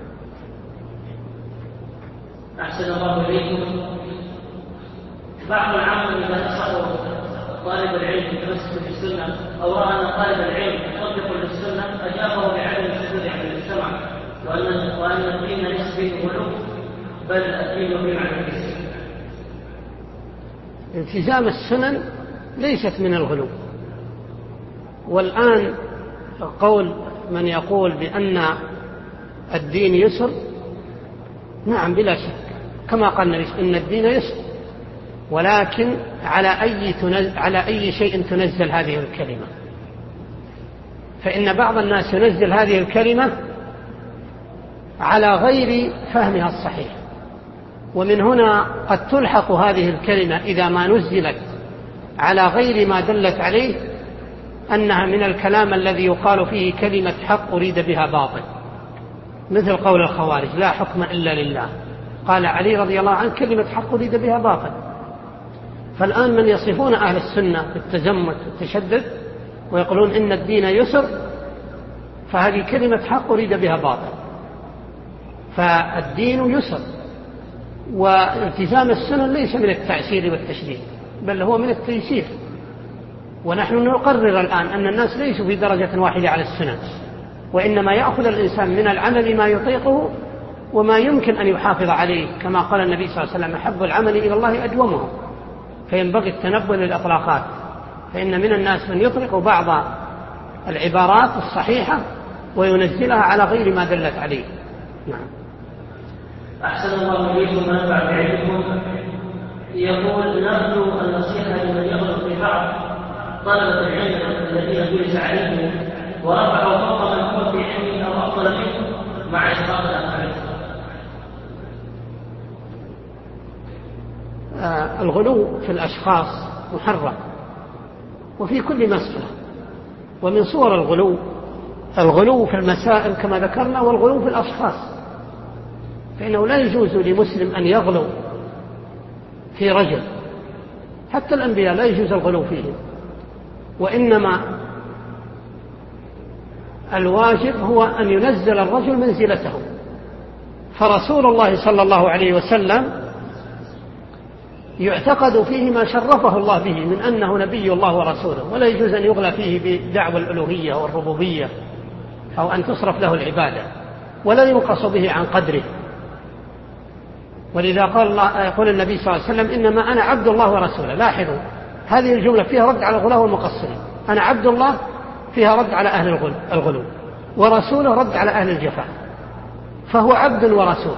أحسن الله إليكم. بعض العمل إذا نصحه طالب العلم يتمسك بالسنة أو رأى أن طالب العلم يطبق للسنة أجابه بعدم السجود عن المجتمع وأن وأن الدين نسبي غلو بل الدين بمعنى الجسم. التزام السنن ليست من الغلو. والآن قول من يقول بأن الدين يسر، نعم بلا شك كما قال النبي إن الدين يسر، ولكن على أي, تنزل على أي شيء تنزل هذه الكلمة؟ فإن بعض الناس ينزل هذه الكلمة على غير فهمها الصحيح، ومن هنا قد تلحق هذه الكلمة إذا ما نزلت على غير ما دلت عليه أنها من الكلام الذي يقال فيه كلمة حق أريد بها باطل، مثل قول الخوارج لا حكم إلا لله، قال علي رضي الله عنه كلمة حق أريد بها باطل. فالآن من يصفون أهل السنة بالتزمت والتشدد ويقولون إن الدين يسر، فهذه كلمة حق أريد بها باطل. فالدين يسر، والتزام السنن ليس من التعسير والتشديد بل هو من التيسير. ونحن نقرر الآن أن الناس ليسوا في درجة واحدة على السنن، وإنما يأخذ الإنسان من العمل ما يطيقه وما يمكن أن يحافظ عليه، كما قال النبي صلى الله عليه وسلم أحب العمل إلى الله أدومه، فينبغي التنبه للإطلاقات، فإن من الناس من يطلق بعض العبارات الصحيحة وينزلها على غير ما دلت عليه. نعم. أحسن الله إليكم ونفع بعلمكم. يقول نرجو النصيحة لمن يغلط في بعض طلبة العلم الذين جلس عليهم ورفعوا فوق من هو في علمه أو أفضل منه مع إسقاط الآخرين. آه الغلو في الأشخاص محرم، وفي كل مسألة. ومن صور الغلو الغلو في المسائل كما ذكرنا، والغلو في الأشخاص، فإنه لا يجوز لمسلم أن يغلو في رجل، حتى الأنبياء لا يجوز الغلو فيهم، وإنما الواجب هو أن ينزل الرجل منزلته. فرسول الله صلى الله عليه وسلم يعتقد فيه ما شرفه الله به من أنه نبي الله ورسوله، ولا يجوز أن يغلى فيه بدعوى الألوهية والربوبية، أو أن تصرف له العبادة ولا ينقص به عن قدره. ولذا قال الله يقول النبي صلى الله عليه وسلم إنما أنا عبد الله ورسوله. لاحظوا هذه الجملة فيها رد على الغلاة والمقصرين. أنا عبد الله فيها رد على أهل الغلو، ورسوله رد على أهل الجفاء، فهو عبد ورسول.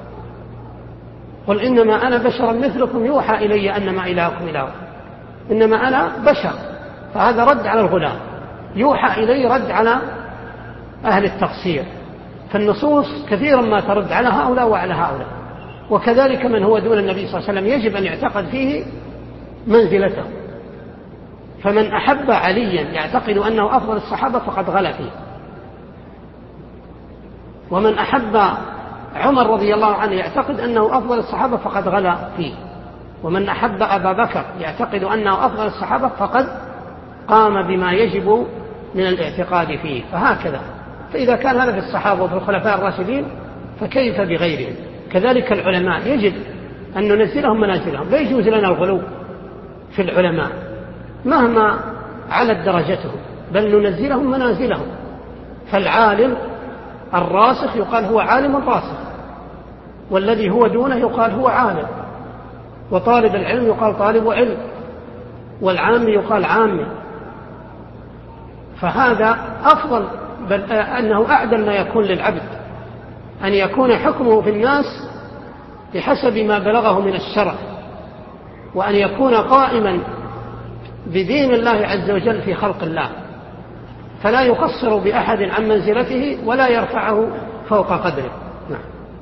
قل إنما أنا بشر مثلكم يوحى إلي أنما إلهكم إله. إنما أنا بشر، فهذا رد على الغلاة. يوحى إلي رد على أهل التقصير. فالنصوص كثيرا ما ترد على هؤلاء وعلى هؤلاء. وكذلك من هو دون النبي صلى الله عليه وسلم يجب أن يعتقد فيه منزلته. فمن أحب عليا يعتقد أنه أفضل الصحابة فقد غلا فيه، ومن أحب عمر رضي الله عنه يعتقد أنه أفضل الصحابة فقد غلا فيه، ومن أحب أبا بكر يعتقد أنه أفضل الصحابة فقد قام بما يجب من الاعتقاد فيه. فهكذا. فإذا كان هذا في الصحابة وفي الخلفاء الراشدين فكيف بغيرهم؟ كذلك العلماء يجب أن ننزلهم منازلهم. لا يجوز لنا الغلو في العلماء مهما علت درجتهم، بل ننزلهم منازلهم. فالعالم الراسخ يقال هو عالم راسخ، والذي هو دونه يقال هو عالم، وطالب العلم يقال طالب علم، والعام يقال عام. فهذا أفضل، بل أنه أعدل ما يكون للعبد أن يكون حكمه في الناس بحسب ما بلغه من الشرع، وأن يكون قائما بدين الله عز وجل في خلق الله، فلا يقصر بأحد عن منزلته ولا يرفعه فوق قدره. نعم.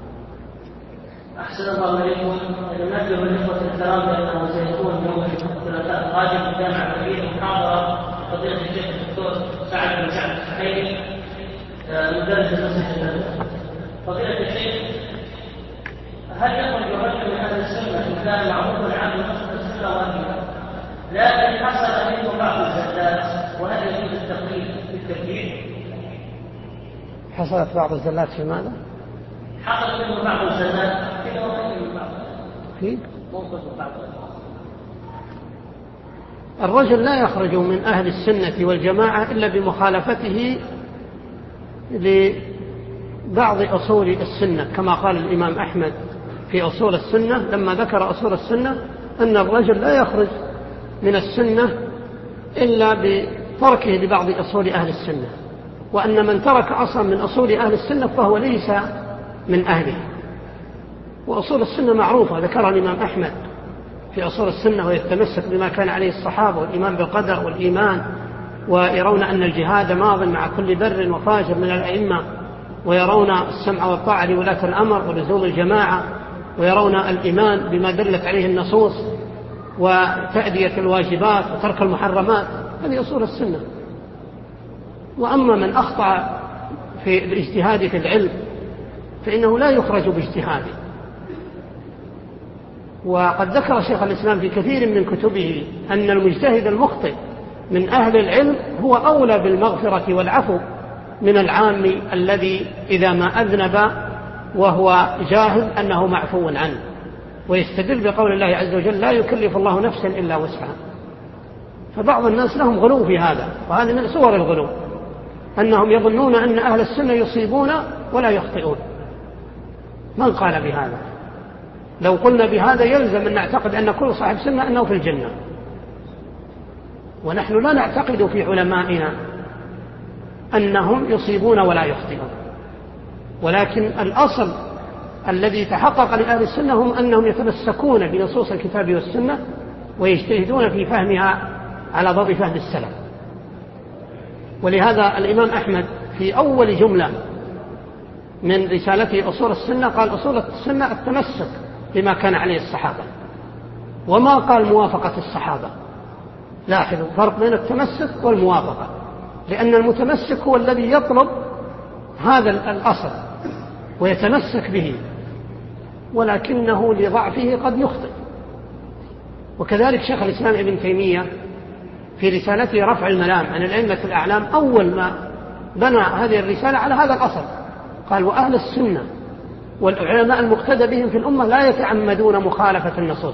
أحسن الله إليكم. ننبه الإخوة الكرام بأنه سيكون يوم الثلاثاء القادم في جامع الأمير محاضرة فضيلة الشيخ الدكتور سعد بن سعد السحيمي مدرس المسجد النبوي. فضيلة الشيخ، هل يخرج الرجل من أهل السنة إن كان معروفا عن نصر السنة والجماعة لكن حصل منه بعض الزلات، وهل يجوز التقليد بالتكفير؟ حصلت بعض الزلات في ماذا؟ حصلت منه بعض الزلات في موقف بعض في موقف بعض. الرجل لا يخرج من أهل السنة والجماعة إلا بمخالفته لبعض أصول السنة، كما قال الإمام أحمد في أصول السنة لما ذكر أصول السنة أن الرجل لا يخرج من السنة إلا بتركه لبعض أصول أهل السنة، وأن من ترك أصلا من أصول أهل السنة فهو ليس من أهله. وأصول السنة معروفة ذكرها الإمام أحمد في أصول السنة، ويتمسك بما كان عليه الصحابة والإيمان بالقدر والإيمان، ويرون أن الجهاد ماض مع كل بر وفاجر من الأئمة، ويرون السمع والطاعة لولاة الأمر ولزوم الجماعة، ويرون الإيمان بما دلت عليه النصوص وتأدية الواجبات وترك المحرمات. هذه أصول السنة. وأما من أخطأ في الاجتهاد في العلم فإنه لا يخرج باجتهاده. وقد ذكر شيخ الإسلام في كثير من كتبه أن المجتهد المخطئ من أهل العلم هو أولى بالمغفرة والعفو من العام الذي إذا ما أذنب وهو جاهل أنه معفو عنه. ويستدل بقول الله عز وجل لا يكلف الله نفسا إلا وسعها. فبعض الناس لهم غلو في هذا، وهذا من صور الغلو، أنهم يظنون أن أهل السنة يصيبون ولا يخطئون. من قال بهذا؟ لو قلنا بهذا يلزم أن نعتقد أن كل صاحب سنة أنه في الجنة، ونحن لا نعتقد في علمائنا أنهم يصيبون ولا يخطئون. ولكن الأصل الذي تحقق لأهل السنة هم أنهم يتمسكون بنصوص الكتاب والسنة ويجتهدون في فهمها على ضوء فهم السلف. ولهذا الإمام أحمد في أول جملة من رسالته أصول السنة قال أصول السنة التمسك بما كان عليه الصحابة، وما قال موافقة الصحابة. لاحظوا فرق بين التمسك والموافقة، لأن المتمسك هو الذي يطلب هذا الأصل ويتمسك به، ولكنه لضعفه قد يخطئ. وكذلك شيخ الإسلام ابن تيمية في رسالته رفع الملام عن الأئمة الأعلام أول ما بنى هذه الرسالة على هذا الأصل قال وأهل السنة والعلماء المقتدى بهم في الأمة لا يتعمدون مخالفة النصوص،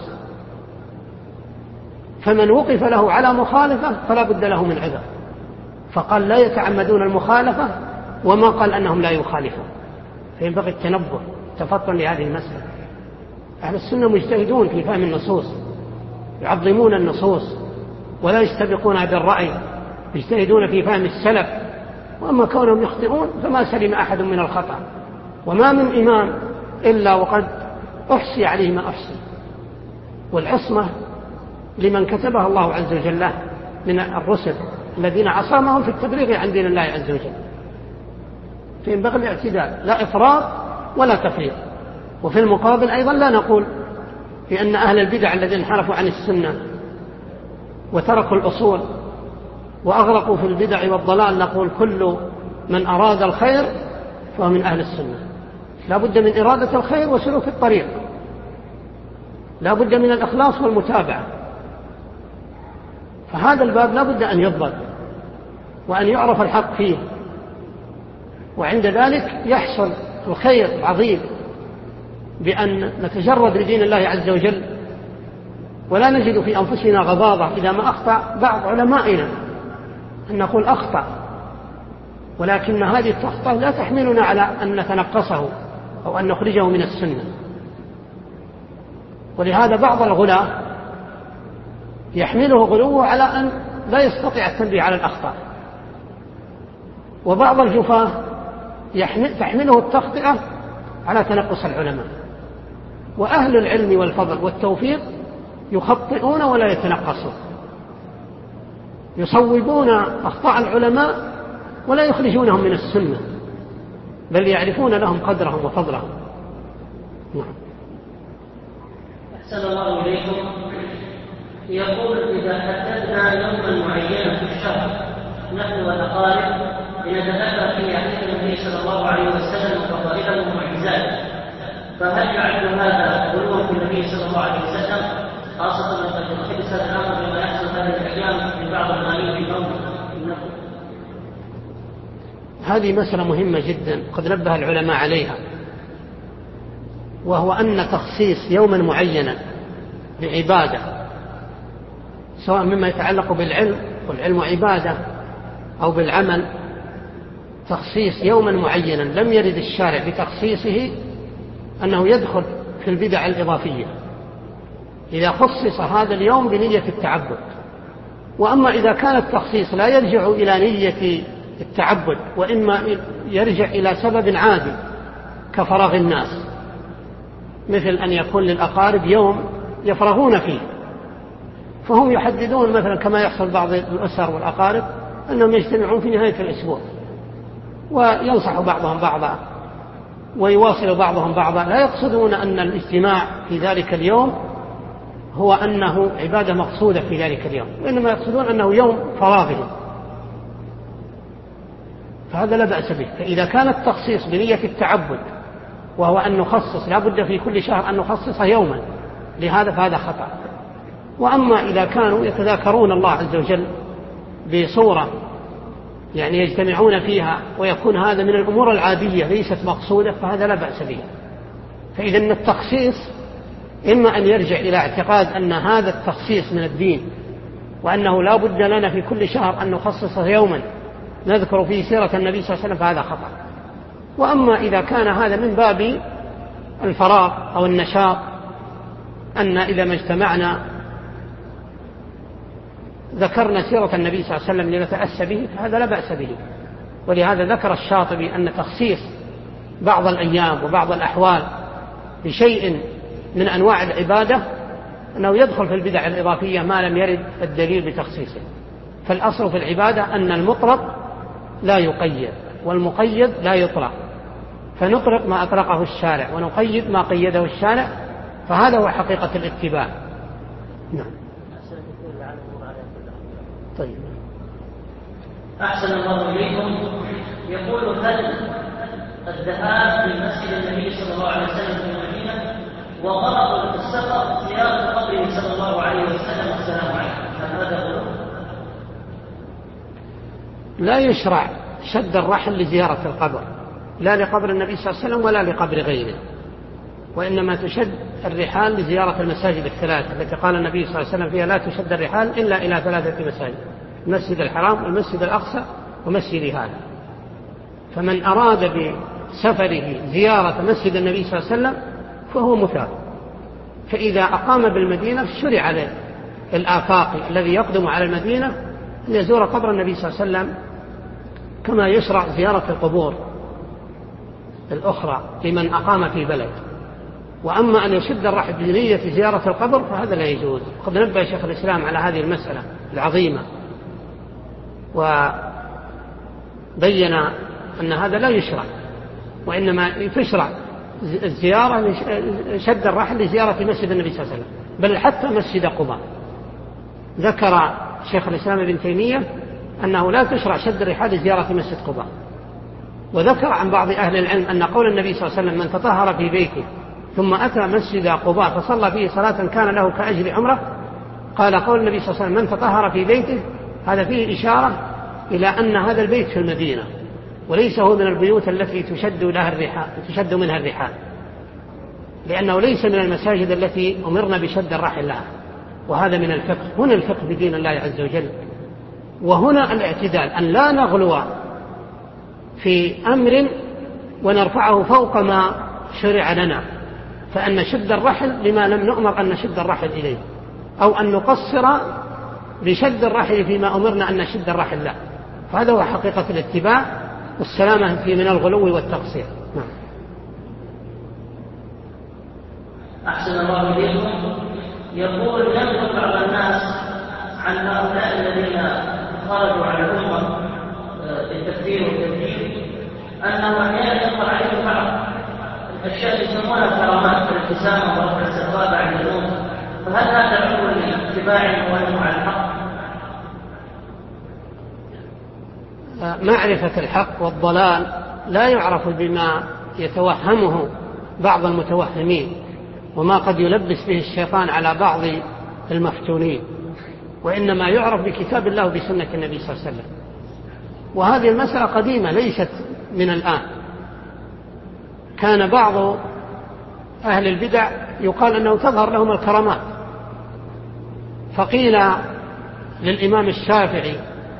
فمن وقف له على مخالفة فلا بد له من عذر. فقال لا يتعمدون المخالفة وما قال أنهم لا يخالفون. فينبغي التنبه تفطن لهذه المسألة. أهل السنة مجتهدون في فهم النصوص، يعظمون النصوص ولا يستبقونها بالرأي، يجتهدون في فهم السلف. وأما كونهم يخطئون فما سلم أحد من الخطأ، وما من إمام إلا وقد أحصي عليه ما أحصي. والعصمة لمن كتبها الله عز وجل من الرسل الذين عصمهم في التبليغ عن دين الله عز وجل. فينبغي الاعتدال، لا إفراط ولا تفريط. وفي المقابل أيضا لا نقول بأن أهل البدع الذين انحرفوا عن السنة وتركوا الأصول وأغرقوا في البدع والضلال نقول كل من أراد الخير فهو من أهل السنة. لا بد من إرادة الخير وسلوك الطريق، لا بد من الإخلاص والمتابعة. فهذا الباب لا بد أن يضبط وأن يعرف الحق فيه، وعند ذلك يحصل الخير العظيم بأن نتجرد لدين الله عز وجل، ولا نجد في أنفسنا غضاضة إذا ما أخطأ بعض علمائنا أن نقول أخطأ، ولكن هذه التخطئة لا تحملنا على أن نتنقصه أو أن نخرجه من السنة. ولهذا بعض الغلاة يحمله غلوه على أن لا يستطيع التنبيه على الأخطاء، وبعض الجفاة تحمله التخطئة على تنقص العلماء. وأهل العلم والفضل والتوفيق يخطئون ولا يتنقصون، يصوبون أخطاء العلماء ولا يخرجونهم من السنة، بل يعرفون لهم قدرهم وفضلهم. نعم. أحسن الله إليكم. يقول إذا حددنا يوما معينا في الشهر نحن والأقارب لنتذكر فيه حديث النبي صلى الله عليه وسلم وفضائله ومعجزاته، فهل يعد هذا غلوا في النبي صلى الله عليه وسلم، خاصة لقد يلتبس هذا الأمر بما يحصل هذه الأيام من بعض الغالين في النوم؟ هذه مسألة مهمة جدا قد نبه العلماء عليها، وهو أن تخصيص يوما معينا بعبادة سواء مما يتعلق بالعلم والعلم عبادة أو بالعمل، تخصيص يوما معينا لم يرد الشارع بتخصيصه أنه يدخل في البدع الإضافية إذا خصص هذا اليوم بنية التعبد. وأما إذا كان التخصيص لا يرجع إلى نية التعبد وإما يرجع إلى سبب عادي كفراغ الناس، مثل أن يكون للأقارب يوم يفرغون فيه فهم يحددون مثلا كما يحصل بعض الأسر والأقارب أنهم يجتمعون في نهاية الأسبوع وينصح بعضهم بعضا ويواصل بعضهم بعضا، لا يقصدون أن الاجتماع في ذلك اليوم هو أنه عبادة مقصودة في ذلك اليوم، وإنما يقصدون أنه يوم فراغهم، فهذا لا بأس به. فإذا كان التخصيص بنية التعبد وهو أن نخصص لا بد في كل شهر أن نخصص يوما لهذا فهذا خطأ. وأما إذا كانوا يتذاكرون الله عز وجل بصورة يعني يجتمعون فيها ويكون هذا من الأمور العادية ليست مقصودة فهذا لا بأس به. فإذا التخصيص إما أن يرجع إلى اعتقاد أن هذا التخصيص من الدين وأنه لا بد لنا في كل شهر أن نخصص يوما نذكر فيه سيرة النبي صلى الله عليه وسلم فهذا خطأ. وأما إذا كان هذا من باب الفراغ أو النشاط أن إذا ما اجتمعنا ذكرنا سيرة النبي صلى الله عليه وسلم لنتأسى به فهذا لا بأس به. ولهذا ذكر الشاطبي أن تخصيص بعض الأيام وبعض الأحوال بشيء من أنواع العبادة أنه يدخل في البدع الإضافية ما لم يرد الدليل بتخصيصه. فالأصل في العبادة أن المطلق لا يقيد والمقيد لا يطلق، فنطلق ما أطلقه الشارع ونقيد ما قيده الشارع، فهذا هو حقيقة الاتباع. نعم. طيب. أحسن الله إليكم. يقول هل الذهاب في مسجد النبي صلى الله عليه وسلم في المدينة وغرق السفر زيارة قبره صلى الله عليه وسلم والسلام عليه هل هذا غلو؟ لا يشرع شد الرحل لزيارة القبر، لا لقبر النبي صلى الله عليه وسلم ولا لقبر غيره، وإنما تشد الرحال لزيارة المساجد الثلاث التي قال النبي صلى الله عليه وسلم فيها لا تشد الرحال إلا إلى ثلاثة مساجد: المسجد الحرام والمسجد الأقصى ومسجد هذا. فمن أراد بسفره زيارة مسجد النبي صلى الله عليه وسلم فهو مثاب. فإذا أقام بالمدينة شرع له الآفاقي الذي يقدم على المدينة أن يزور قبر النبي صلى الله عليه وسلم كما يشرع زيارة القبور الأخرى لمن أقام في بلد. وأما أن يشد الرحل بنية زيارة القبر فهذا لا يجوز. قد نبه شيخ الإسلام على هذه المسألة العظيمة وبين أن هذا لا يشرع، وإنما تشرع الزيارة شد الرحل لزيارة مسجد النبي صلى الله عليه وسلم، بل حتى مسجد قباء. ذكر شيخ الإسلام ابن تيمية أنه لا تشرع شد الرحال لزيارة مسجد قباء. وذكر عن بعض أهل العلم أن قول النبي صلى الله عليه وسلم من تطهر في بيته ثم أتى مسجد قباء فصلى فيه صلاة كان له كأجر عمره، قال قول النبي صلى الله عليه وسلم من تطهر في بيته، هذا فيه إشارة إلى أن هذا البيت في المدينة وليس هو من البيوت التي تشد لها الرحال تشد منها الرحال، لأنه ليس من المساجد التي أمرنا بشد الرحل لها. وهذا من الفقه. هنا الفقه بدين الله عز وجل، وهنا الاعتدال، أن لا نغلو في أمر ونرفعه فوق ما شرع لنا، فأن نشد الرحل لما لم نؤمر أن نشد الرحل إليه، أو أن نقصر بشد الرحل فيما أمرنا أن نشد الرحل له. فهذا هو حقيقة الاتباع والسلامة في من الغلو والتقصير. نعم. أحسن الله إليكم. يقول ينقل بعض الناس عن هؤلاء الذين خرجوا على الأمة بالتكفير والتبديل أنه أحيانا يقع عليهم بعض الأشياء يسمونها كرامات الابتسامة ورفع السبابة عند الموت، فهل هذا عذر لاتباع وانه على الحق؟ معرفة الحق والضلال لا يعرف بما يتوهمه بعض المتوهمين وما قد يلبس به الشيطان على بعض المفتونين، وإنما يعرف بكتاب الله وبسنة النبي صلى الله عليه وسلم. وهذه المسألة قديمة ليست من الآن. كان بعض أهل البدع يقال أنه تظهر لهم الكرامات، فقيل للإمام الشافعي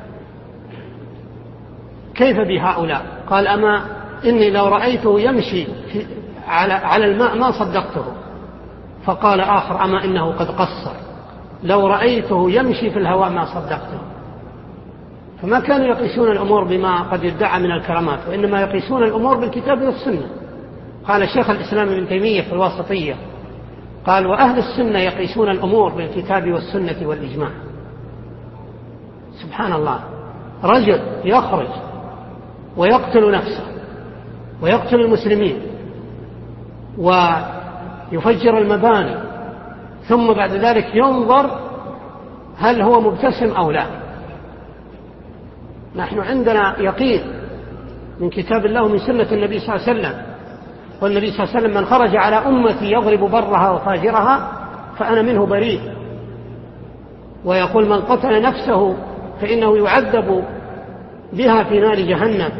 كيف بهؤلاء؟ قال أما إني لو رأيته يمشي في على, على الماء ما صدقته. فقال آخر أما إنه قد قصر، لو رأيته يمشي في الهواء ما صدقته. فما كانوا يقيسون الأمور بما قد يدعى من الكرامات، وإنما يقيسون الأمور بالكتاب والسنة. قال شيخ الإسلام ابن تيمية في الواسطية قال وأهل السنة يقيسون الأمور بالكتاب والسنة والإجماع. سبحان الله، رجل يخرج ويقتل نفسه ويقتل المسلمين ويفجر المباني، ثم بعد ذلك ينظر هل هو مبتسم أو لا. نحن عندنا يقين من كتاب الله ومن سنة النبي صلى الله عليه وسلم، والنبي صلى الله عليه وسلم من خرج على أمتي يضرب برها وفاجرها فأنا منه بريء، ويقول من قتل نفسه فإنه يعذب بها في نار جهنم.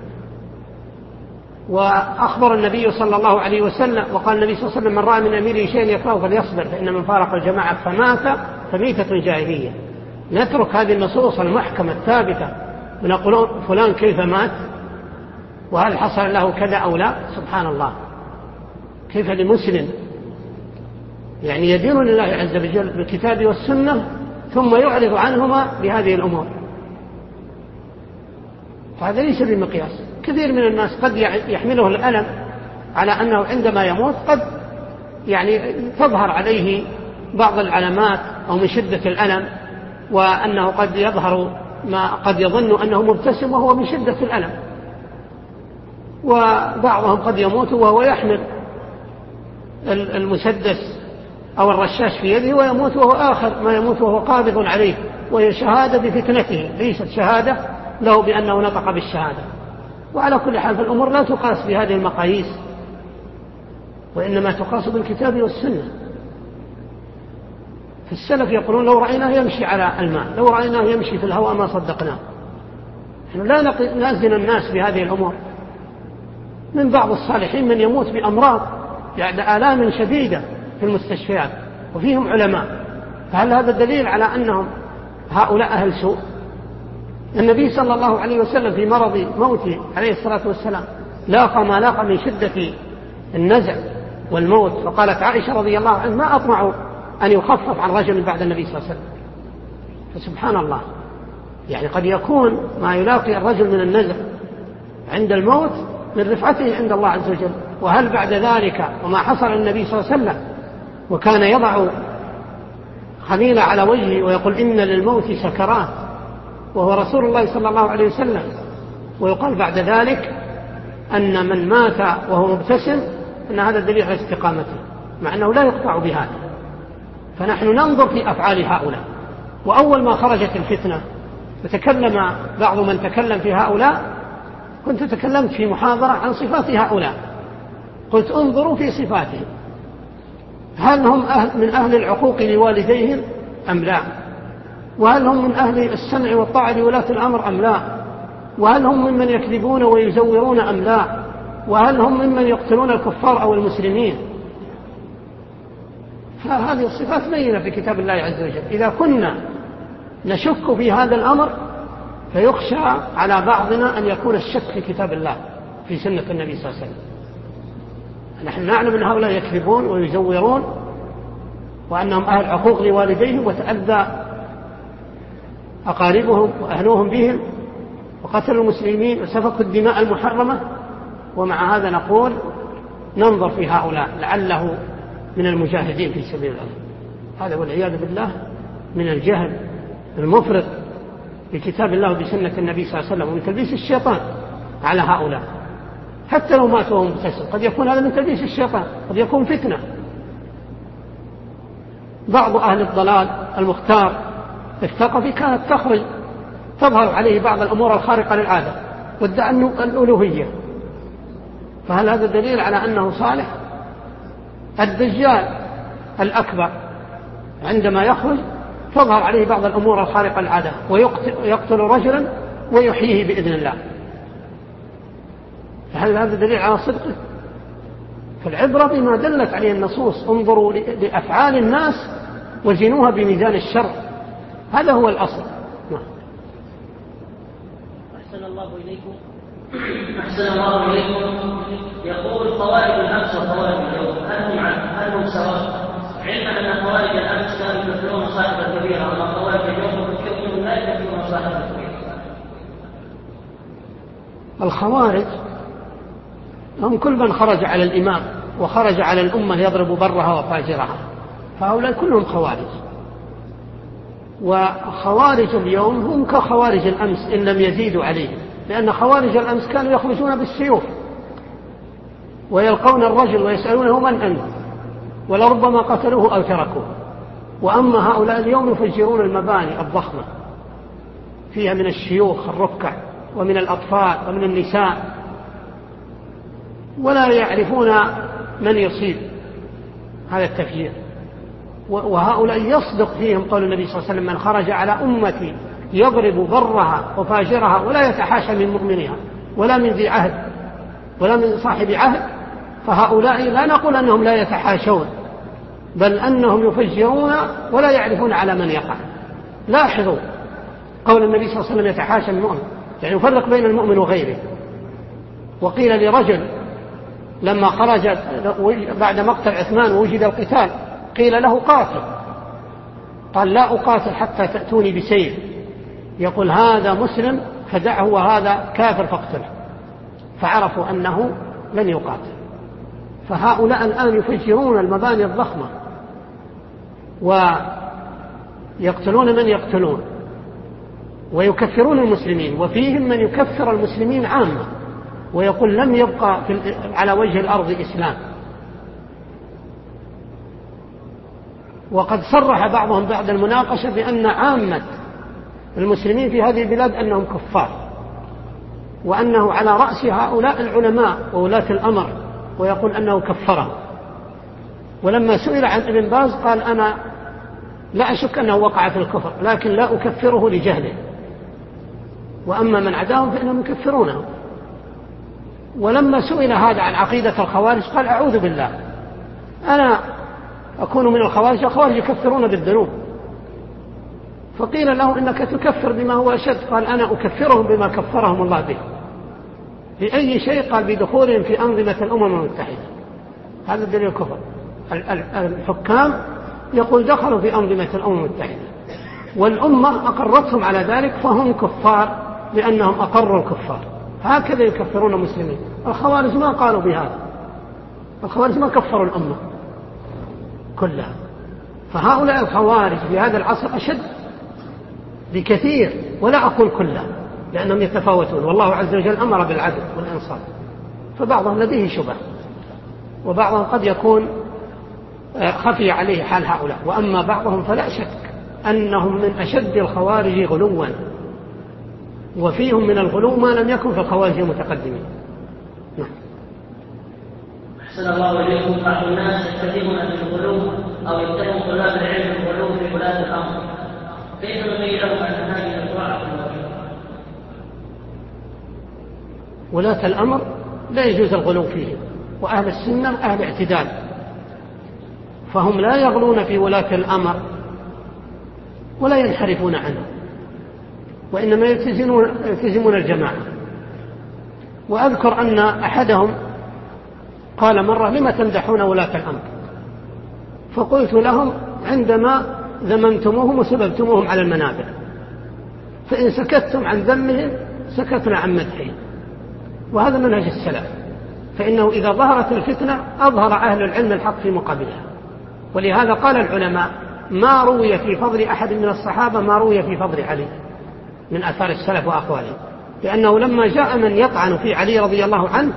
وأخبر النبي صلى الله عليه وسلم وقال النبي صلى الله عليه وسلم من رأى من أميره شيئا يكرهه فليصبر فإن من فارق الجماعة فمات فميتة جاهلية. نترك هذه النصوص المحكمة الثابتة ونقول فلان كيف مات وهل حصل له كذا أو لا؟ سبحان الله، كيف لمسلم يعني يدين لله عز وجل بالكتاب والسنة ثم يعرض عنهما بهذه الأمور؟ فهذا ليس بمقياس. كثير من الناس قد يحمله الألم على أنه عندما يموت قد يعني تظهر عليه بعض العلامات أو من شدة الألم، وأنه قد يظهر ما قد يظن أنه مبتسم وهو من شدة الألم. وبعضهم قد يموت وهو يحمل المسدس أو الرشاش في يده ويموت وهو آخر ما يموت وهو قابض عليه، وهي شهادة بفتنته ليست شهادة له بأنه نطق بالشهادة. وعلى كل حال فالأمور لا تقاس بهذه المقاييس، وإنما تقاس بالكتاب والسنة. فالسلف يقولون لو رأيناه يمشي على الماء، لو رأيناه يمشي في الهواء ما صدقناه. نحن لا نزن الناس بهذه الأمور. من بعض الصالحين من يموت بأمراض يعني آلام شديدة في المستشفيات وفيهم علماء، فهل هذا دليل على أنهم هؤلاء أهل سوء؟ النبي صلى الله عليه وسلم في مرض موته عليه الصلاة والسلام لاقى ما لاقى من شدة النزع والموت، فقالت عائشة رضي الله عنها ما أطمع أن يخفف عن رجل بعد النبي صلى الله عليه وسلم. فسبحان الله، يعني قد يكون ما يلاقي الرجل من النزع عند الموت من رفعته عند الله عز وجل، وهل بعد ذلك وما حصل النبي صلى الله عليه وسلم وكان يضع خميلة على وجهه ويقول إن للموت سكرات وهو رسول الله صلى الله عليه وسلم، ويقال بعد ذلك أن من مات وهو مبتسم أن هذا دليل على استقامته، مع أنه لا يقطع بهذا. فنحن ننظر في أفعال هؤلاء. وأول ما خرجت الفتنة وتكلم بعض من تكلم في هؤلاء، كنت تكلمت في محاضرة عن صفات هؤلاء، قلت انظروا في صفاتهم، هل هم أهل من أهل العقوق لوالديهم أم لا؟ وهل هم من أهل السمع والطاعة لولاة الأمر أم لا؟ وهل هم ممن يكذبون ويزورون أم لا؟ وهل هم ممن يقتلون الكفار أو المسلمين؟ فهذه الصفات بينة في كتاب الله عز وجل. إذا كنا نشك في هذا الأمر فيخشى على بعضنا أن يكون الشك في كتاب الله في سنة النبي صلى الله عليه وسلم. نحن نعلم أن هؤلاء يكذبون ويزورون وأنهم أهل عقوق لوالديهم وتأذى أقاربهم وأهلوهم بهم وقتلوا المسلمين وسفكوا الدماء المحرمة، ومع هذا نقول ننظر في هؤلاء لعله من المجاهدين في سبيل الله. هذا والعياذ بالله من الجهل المفرط بكتاب الله وبسنة النبي صلى الله عليه وسلم، ومن تلبيس الشيطان على هؤلاء. حتى لو ماتوا وهم مبتسم قد يكون هذا من تلبيس الشيطان، قد يكون فتنة. بعض أهل الضلال المختار الثقفي كانت تخرج تظهر عليه بعض الأمور الخارقة للعادة وادعى الألوهية، فهل هذا دليل على أنه صالح؟ الدجال الأكبر عندما يخرج تظهر عليه بعض الأمور الخارقة للعادة ويقتل رجلا ويحييه بإذن الله، فهل هذا دليل على صدقه؟ فالعبرة بما دلت عليه النصوص، انظروا لأفعال الناس وزنوها بميزان الشرع، هذا هو الأصل. أحسن الله إليكم. أحسن الله إليكم. يقول خوارج الأمس وخوارج اليوم هل هم هل هم سواء؟ علم أن خوارج الأمس كانوا يكفرون صاحب الكبيرة، وأما خوارج اليوم يكفرون لا يكفرون صاحب الكبيرة. الخوارج هم كل من خرج على الإمام وخرج على الأمة يضرب برها وفاجرها، فهؤلاء كلهم خوارج. وخوارج اليوم هم كخوارج الأمس إن لم يزيدوا عليه، لأن خوارج الأمس كانوا يخرجون بالسيوف ويلقون الرجل ويسألونه من أنت، ولربما قتلوه أو تركوه. وأما هؤلاء اليوم يفجرون المباني الضخمة فيها من الشيوخ الركع ومن الأطفال ومن النساء، ولا يعرفون من يصيب هذا التفجير. وهؤلاء يصدق فيهم قول النبي صلى الله عليه وسلم من خرج على أمتي يضرب برها وفاجرها ولا يتحاشى من مؤمنها ولا من ذي عهد ولا من صاحب عهد، فهؤلاء لا نقول أنهم لا يتحاشون، بل أنهم يفجرون ولا يعرفون على من يقع. لاحظوا قول النبي صلى الله عليه وسلم يتحاشى المؤمن، يعني يفرق بين المؤمن وغيره. وقيل لرجل لما خرج بعد مقتل عثمان ووجد القتال قيل له قاتل، قال لا أقاتل حتى تأتوني بسيف، يقول هذا مسلم فدعه وهذا كافر فاقتله، فعرفوا أنه لن يقاتل. فهؤلاء الآن يفجرون المباني الضخمة ويقتلون من يقتلون ويكفرون المسلمين، وفيهم من يكفر المسلمين عامة ويقول لم يبقى على وجه الأرض إسلام. وقد صرح بعضهم بعد المناقشة بأن عامة المسلمين في هذه البلاد أنهم كفار، وأنه على رأس هؤلاء العلماء وولاة الأمر، ويقول أنه كفرهم. ولما سئل عن ابن باز قال أنا لا أشك أنه وقع في الكفر لكن لا أكفره لجهله، وأما من عداهم فإنهم يكفرونه. ولما سئل هذا عن عقيدة الخوارج قال أعوذ بالله، أنا أكون من الخوارج، الخوارج يكفرون بالذنوب، فقيل له إنك تكفر بما هو أشد، قال أنا أكفرهم بما كفرهم الله به. بأي شيء؟ قال بدخولهم في أنظمة الأمم المتحدة. هذا دليل الكفر. الحكام يقول دخلوا في أنظمة الأمم المتحدة والأمة أقرتهم على ذلك فهم كفار لأنهم أقروا الكفار. هكذا يكفرون المسلمين. الخوارج ما قالوا بهذا، الخوارج ما كفروا الأمة كلها. فهؤلاء الخوارج في هذا العصر أشد بكثير، ولا أقول كلها لأنهم يتفاوتون، والله عز وجل أمر بالعدل والإنصاف، فبعضهم لديه شبه وبعضهم قد يكون خفي عليه حال هؤلاء، وأما بعضهم فلا شك أنهم من أشد الخوارج غلوا، وفيهم من الغلو ما لم يكن في الخوارج المتقدمين. نعم. أحسن الله إليكم. بعض الناس يتهمون بالغلو أو يتهم طلاب العلم بالغلو في ولاة الأمر، كيف نبين لهم أن هذه الأشياء؟ ولاة الأمر لا يجوز الغلو فيهم، وأهل السنة أهل اعتدال، فهم لا يغلون في ولاة الأمر ولا ينحرفون عنه، وإنما يلتزمون, يلتزمون الجماعة. وأذكر أن أحدهم قال مرة: لما تمدحون ولاة الأمر؟ فقلت لهم: عندما ذممتموهم وسببتموهم على المنابر، فإن سكتتم عن ذمهم سكتنا عن مدحهم، وهذا منهج السلف، فإنه إذا ظهرت الفتنة أظهر أهل العلم الحق في مقابلها. ولهذا قال العلماء: ما روي في فضل أحد من الصحابة ما روي في فضل علي من آثار السلف وأقوالهم، لأنه لما جاء من يطعن في علي رضي الله عنه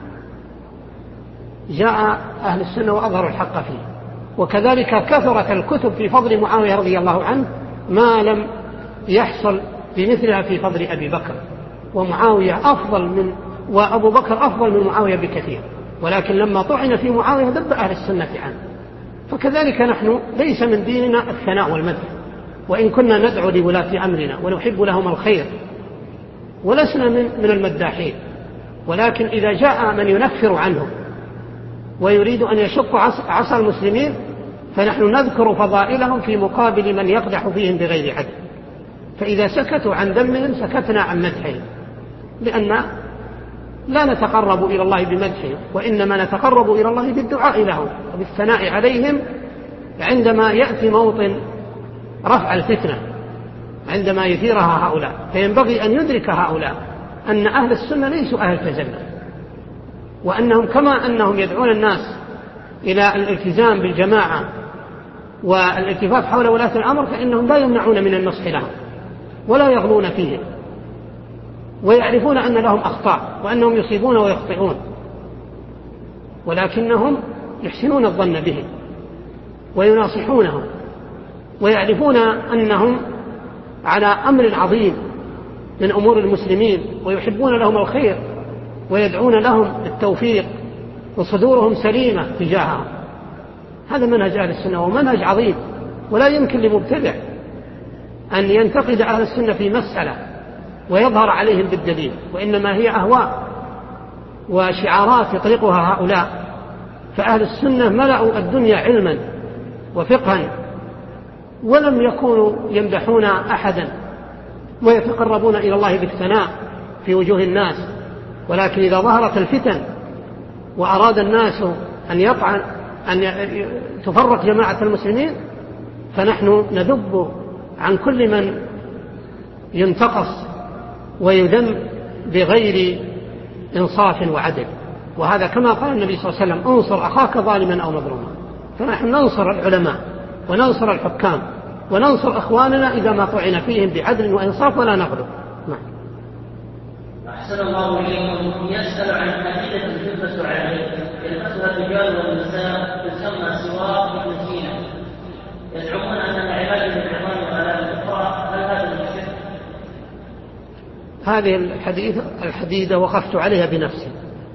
جاء أهل السنة وأظهروا الحق فيه. وكذلك كثرت الكتب في فضل معاوية رضي الله عنه ما لم يحصل بمثلها في فضل أبي بكر، ومعاوية أفضل من وأبو بكر أفضل من معاوية بكثير، ولكن لما طعن في معاوية دب أهل السنة عنه. فكذلك نحن ليس من ديننا الثناء والمدح، وإن كنا ندعو لولاة أمرنا ونحب لهم الخير ولسنا من, من المداحين، ولكن إذا جاء من ينفر عنهم ويريد أن يشق عصا المسلمين فنحن نذكر فضائلهم في مقابل من يقدح فيهم بغير عدل. فإذا سكتوا عن ذمهم سكتنا عن مدحهم، لأن لا نتقرب إلى الله بمدحهم، وإنما نتقرب إلى الله بالدعاء لهم وبالثناء عليهم عندما يأتي موطن رفع الفتنة، عندما يثيرها هؤلاء. فينبغي أن يدرك هؤلاء أن أهل السنة ليسوا أهل تزلف، وأنهم كما أنهم يدعون الناس إلى الالتزام بالجماعة والالتفاف حول ولاة الأمر، فإنهم لا يمنعون من النصح لهم ولا يغلون فيهم، ويعرفون أن لهم أخطاء وأنهم يصيبون ويخطئون، ولكنهم يحسنون الظن بهم ويناصحونهم، ويعرفون أنهم على أمر عظيم من أمور المسلمين، ويحبون لهم الخير ويدعون لهم بالتوفيق، وصدورهم سليمة تجاههم. هذا منهج أهل السنة ومنهج عظيم، ولا يمكن لمبتدع أن ينتقد أهل السنة في مسألة ويظهر عليهم بالدليل، وإنما هي أهواء وشعارات يطلقها هؤلاء. فأهل السنة ملأوا الدنيا علما وفقها، ولم يكونوا يمدحون أحدا ويتقربون إلى الله بالثناء في وجوه الناس، ولكن إذا ظهرت الفتن وأراد الناس أن يطعن أن تفرق جماعة المسلمين فنحن نذب عن كل من ينتقص ويذم بغير إنصاف وعدل. وهذا كما قال النبي صلى الله عليه وسلم: انصر أخاك ظالما أو مظلوما. فنحن ننصر العلماء وننصر الحكام وننصر أخواننا إذا ما طعن فيهم بعدل وإنصاف ولا نغلو. نعم. أحسن الله إليكم. يسأل عن حديثة تلبس عليه يلبسها الرجال والنساء تسمى سواق ابن سينا، يزعمون أنها علاج للعظام وآلام الأخرى، هل هذا من الشرك؟ هذه الحديث الحديدة وقفت عليها بنفسي،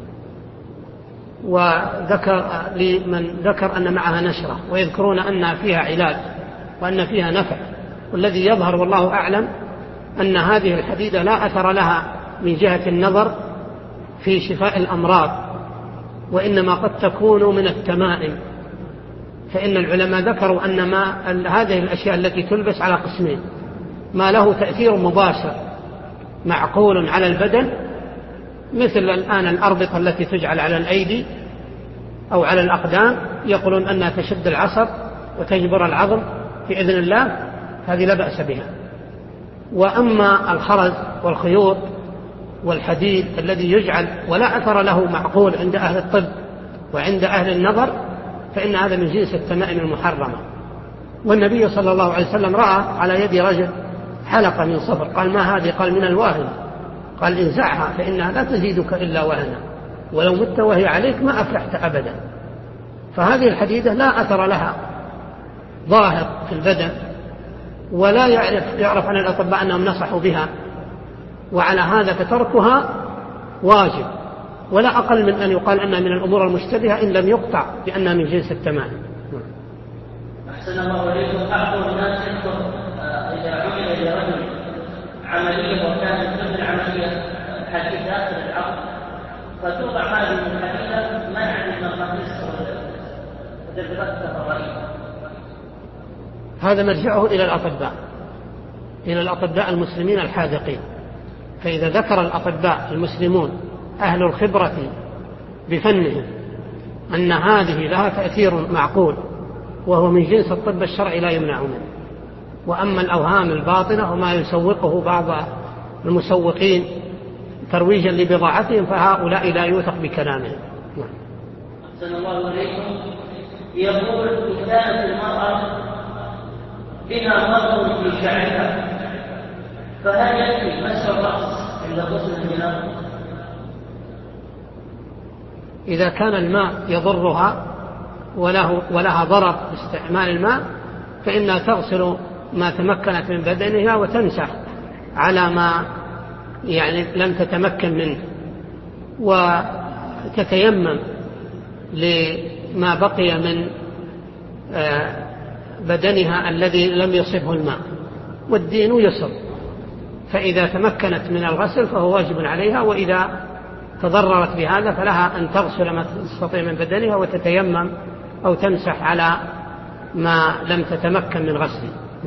وذكر لي من ذكر أن معها نشرة، ويذكرون أنها فيها علاج وأن فيها نفع، والذي يظهر والله أعلم أن هذه الحديدة لا أثر لها من جهة النظر في شفاء الأمراض، وإنما قد تكون من التمائم. فإن العلماء ذكروا أن ما هذه الأشياء التي تلبس على قسمين: ما له تأثير مباشر معقول على البدن، مثل الآن الأربطة التي تجعل على الأيدي أو على الأقدام، يقولون أنها تشد العصب وتجبر العظم بإذن الله، هذه لا بأس بها. وأما الخرز والخيوط والحديد الذي يجعل ولا أثر له معقول عند أهل الطب وعند أهل النظر، فإن هذا من جنس التمائم المحرمة. والنبي صلى الله عليه وسلم رأى على يد رجل حلقة من صفر، قال ما هذه؟ قال من الواهن. قال انزعها فإنها لا تزيدك إلا وهنا، ولو مت وهي عليك ما أفلحت أبدا. فهذه الحديدة لا أثر لها ظاهر في البدن، ولا يعرف, يعرف عن الأطباء أنهم نصحوا بها، وعلى هذا فتركها واجب، ولا أقل من أن يقال أنها من الأمور المشتبهة إن لم يقطع بأنها من جنس التمائم. أحسن الله إليكم. بعض الناس يذكر إذا عمل لرجل عملية وكانت ضمن العملية حديث داخل العقل، فتوضع هذه الحديثة منعا من القميص وتدريبات التفرعية. هذا مرجعه إلى الأطباء، إلى الأطباء المسلمين الحاذقين. فإذا ذكر الأطباء المسلمون أهل الخبرة بفنهم أن هذه لها تأثير معقول وهو من جنس الطب الشرعي لا يمنع منه. وأما الأوهام الباطنة وما يسوقه بعض المسوقين ترويجا لبضاعتهم فهؤلاء لا يوثق بكلامهم. أحسن الله إليكم. يقول إن كانت المرأة بها مرض في شعرها فهل يكفي مسح الرأس عند غسل الجنابة؟ إذا كان الماء يضرها وله ولها ضرر باستعمال الماء فإنها تغسل ما تمكنت من بدنها وتمسح على ما يعني لم تتمكن منه، وتتيمم لما بقي من بدنها الذي لم يصبه الماء، والدين يسر، فإذا تمكنت من الغسل فهو واجب عليها، وإذا تضررت بهذا فلها أن تغسل ما تستطيع من بدنها وتتيمم أو تمسح على ما لم تتمكن من غسله.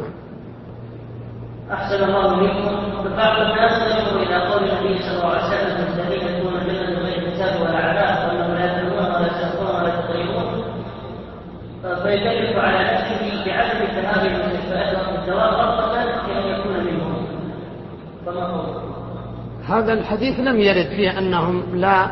أحسن الله إليكم. بعض الناس ينظر إلى قول النبي صلى الله عليه وسلم الذين يكون الجنة بغير حساب ولا عذاب وأنهم لا يأكلون ولا يسرقون ولا يتطيرون، فيكلف على نفسه بعدم الذهاب إلى المستشفيات والدواء رغبة في أن يكون منهم، فما هو؟ هذا الحديث لم يرد فيه أنهم لا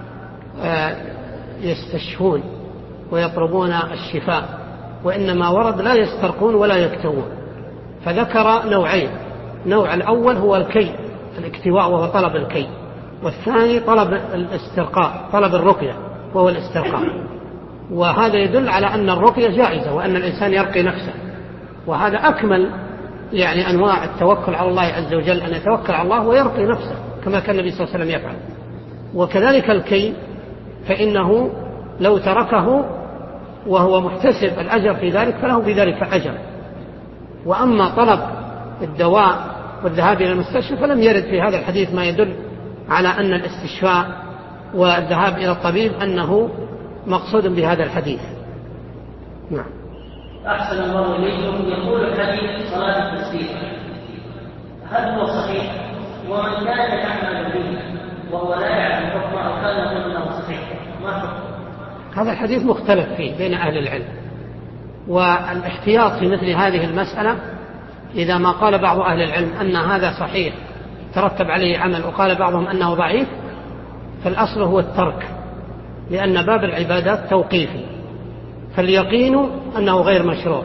يستشفون ويطلبون الشفاء، وإنما ورد لا يسترقون ولا يكتوون. فذكر نوعين، نوع الأول هو الكي الاكتواء وهو طلب الكي، والثاني طلب الاسترقاء طلب الرقية وهو الاسترقاء. وهذا يدل على أن الرقية جائزة وأن الإنسان يرقي نفسه، وهذا أكمل يعني أنواع التوكل على الله عز وجل، أن يتوكل على الله ويرقي نفسه كما كان النبي صلى الله عليه وسلم يفعل. وكذلك الكي فإنه لو تركه وهو محتسب الأجر في ذلك فله بذلك أجر. وأما طلب الدواء والذهاب إلى المستشفى فلم يرد في هذا الحديث ما يدل على أن الاستشفاء والذهاب إلى الطبيب أنه مقصود بهذا الحديث. نعم. أحسن الله إليكم. يقول الحديث صلاة التسبيح، هل هو صحيح؟ ومن كان يعمل به وهو لا يعلم حكمه أو كان يظن أنه صحيح ما حكمه؟ هذا الحديث مختلف فيه بين أهل العلم، والاحتياط في مثل هذه المسألة إذا ما قال بعض أهل العلم أن هذا صحيح ترتب عليه عمل وقال بعضهم أنه ضعيف، فالأصل هو الترك، لأن باب العبادات توقيفي، فاليقين أنه غير مشروع،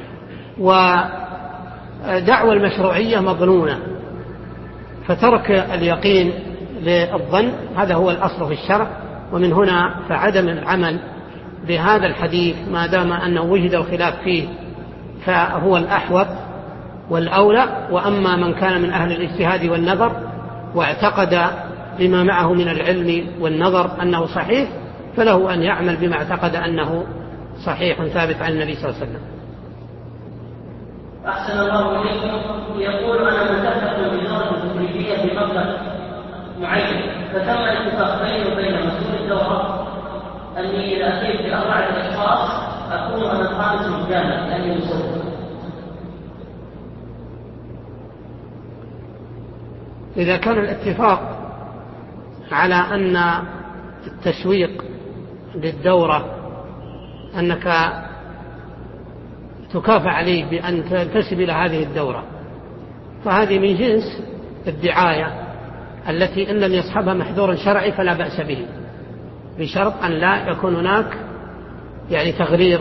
ودعوى المشروعية مظنونة، فترك اليقين للظن هذا هو الأصل في الشرع. ومن هنا فعدم العمل بهذا الحديث ما دام أنه وجد الخلاف فيه فهو الأحوط والأولى. وأما من كان من أهل الاجتهاد والنظر واعتقد بما معه من العلم والنظر أنه صحيح فله أن يعمل بما اعتقد أنه صحيح ثابت عن النبي صلى الله عليه وسلم. أحسن الله إليكم. يقول أنا متفق بنظرة التدريبية بمبلغ معين، فتم الاتفاق بيني وبين مسؤول الدورة أني إذا أتيت بأربعة أشخاص أكون أنا الخامس مجانا لأني مسؤول. إذا كان الاتفاق على أن التسويق للدورة أنك تكافأ عليه بأن تنتسب إلى هذه الدورة، فهذه من جنس الدعاية التي إن لم يصحبها محذور شرعي فلا بأس به، بشرط أن لا يكون هناك يعني تغرير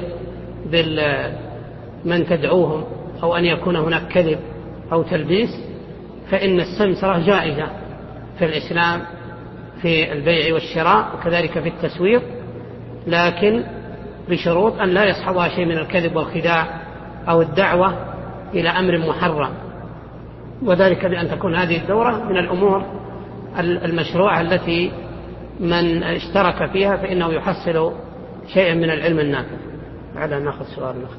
بالمن تدعوهم أو أن يكون هناك كذب أو تلبيس، فإن السمسرة جائزة في الإسلام في البيع والشراء وكذلك في التسويق، لكن بشروط أن لا يصحبها شيء من الكذب والخداع أو الدعوة إلى أمر محرم، وذلك بأن تكون هذه الدورة من الأمور المشروعة التي من اشترك فيها فإنه يحصل شيئا من العلم النافع. على ناخذ سؤال ناخذ.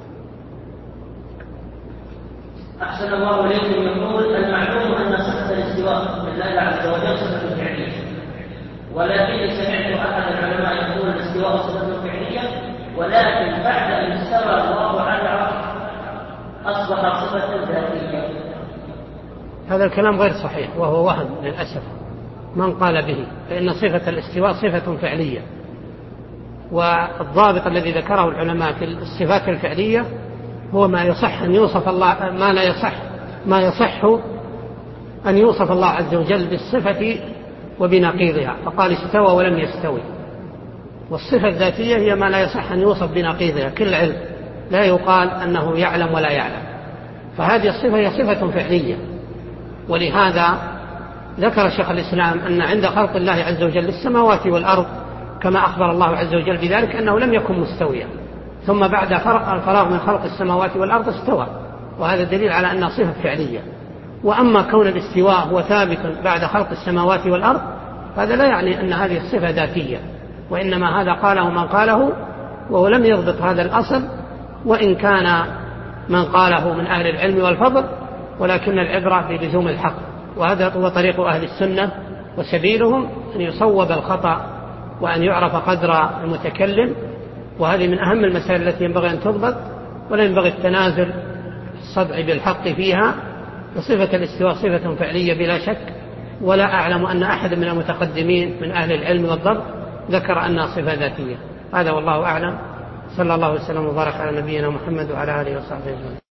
أحسن الله إليكم. يقول: المعلوم أن صفة الاستواء لله عز وجل صفة فعلية، ولكن سمعت أحد العلماء يقول الاستواء صفة فعلية، ولكن بعد أن استوى الله على العرش أصبح صفة ذاتية. هذا الكلام غير صحيح وهو وهم للأسف من قال به، فإن صفة الاستواء صفة فعلية، والضابط الذي ذكره العلماء في الصفات الفعلية هو ما يصح أن يوصف الله ما لا يصح ما يصح أن يوصف الله عز وجل بالصفة وبنقيضها، فقال استوى ولم يستوي. والصفة الذاتية هي ما لا يصح أن يوصف بنقيضها كالعلم، لا يقال أنه يعلم ولا يعلم، فهذه الصفة هي صفة فعلية. ولهذا ذكر شيخ الإسلام أن عند خلق الله عز وجل للسماوات والأرض كما أخبر الله عز وجل بذلك أنه لم يكن مستويا، ثم بعد الفراغ من خلق السماوات والأرض استوى، وهذا دليل على أنها صفة فعلية. وأما كون الاستواء هو ثابت بعد خلق السماوات والأرض هذا لا يعني أن هذه الصفة ذاتية، وإنما هذا قاله من قاله وهو لم يضبط هذا الأصل، وإن كان من قاله من أهل العلم والفضل، ولكن العبرة بلزوم الحق، وهذا هو طريق أهل السنة وسبيلهم، أن يصوب الخطأ وأن يعرف قدر المتكلم، وهذه من أهم المسائل التي ينبغي أن تضبط، ولا ينبغي التنازل الصدع بالحق فيها. وصفة الاستواء صفة فعلية بلا شك، ولا أعلم أن أحد من المتقدمين من أهل العلم والضبط ذكر أنها صفة ذاتية. هذا والله أعلم. صلى الله وسلم وبارك على نبينا محمد وعلى آله وصحبه أجمعين.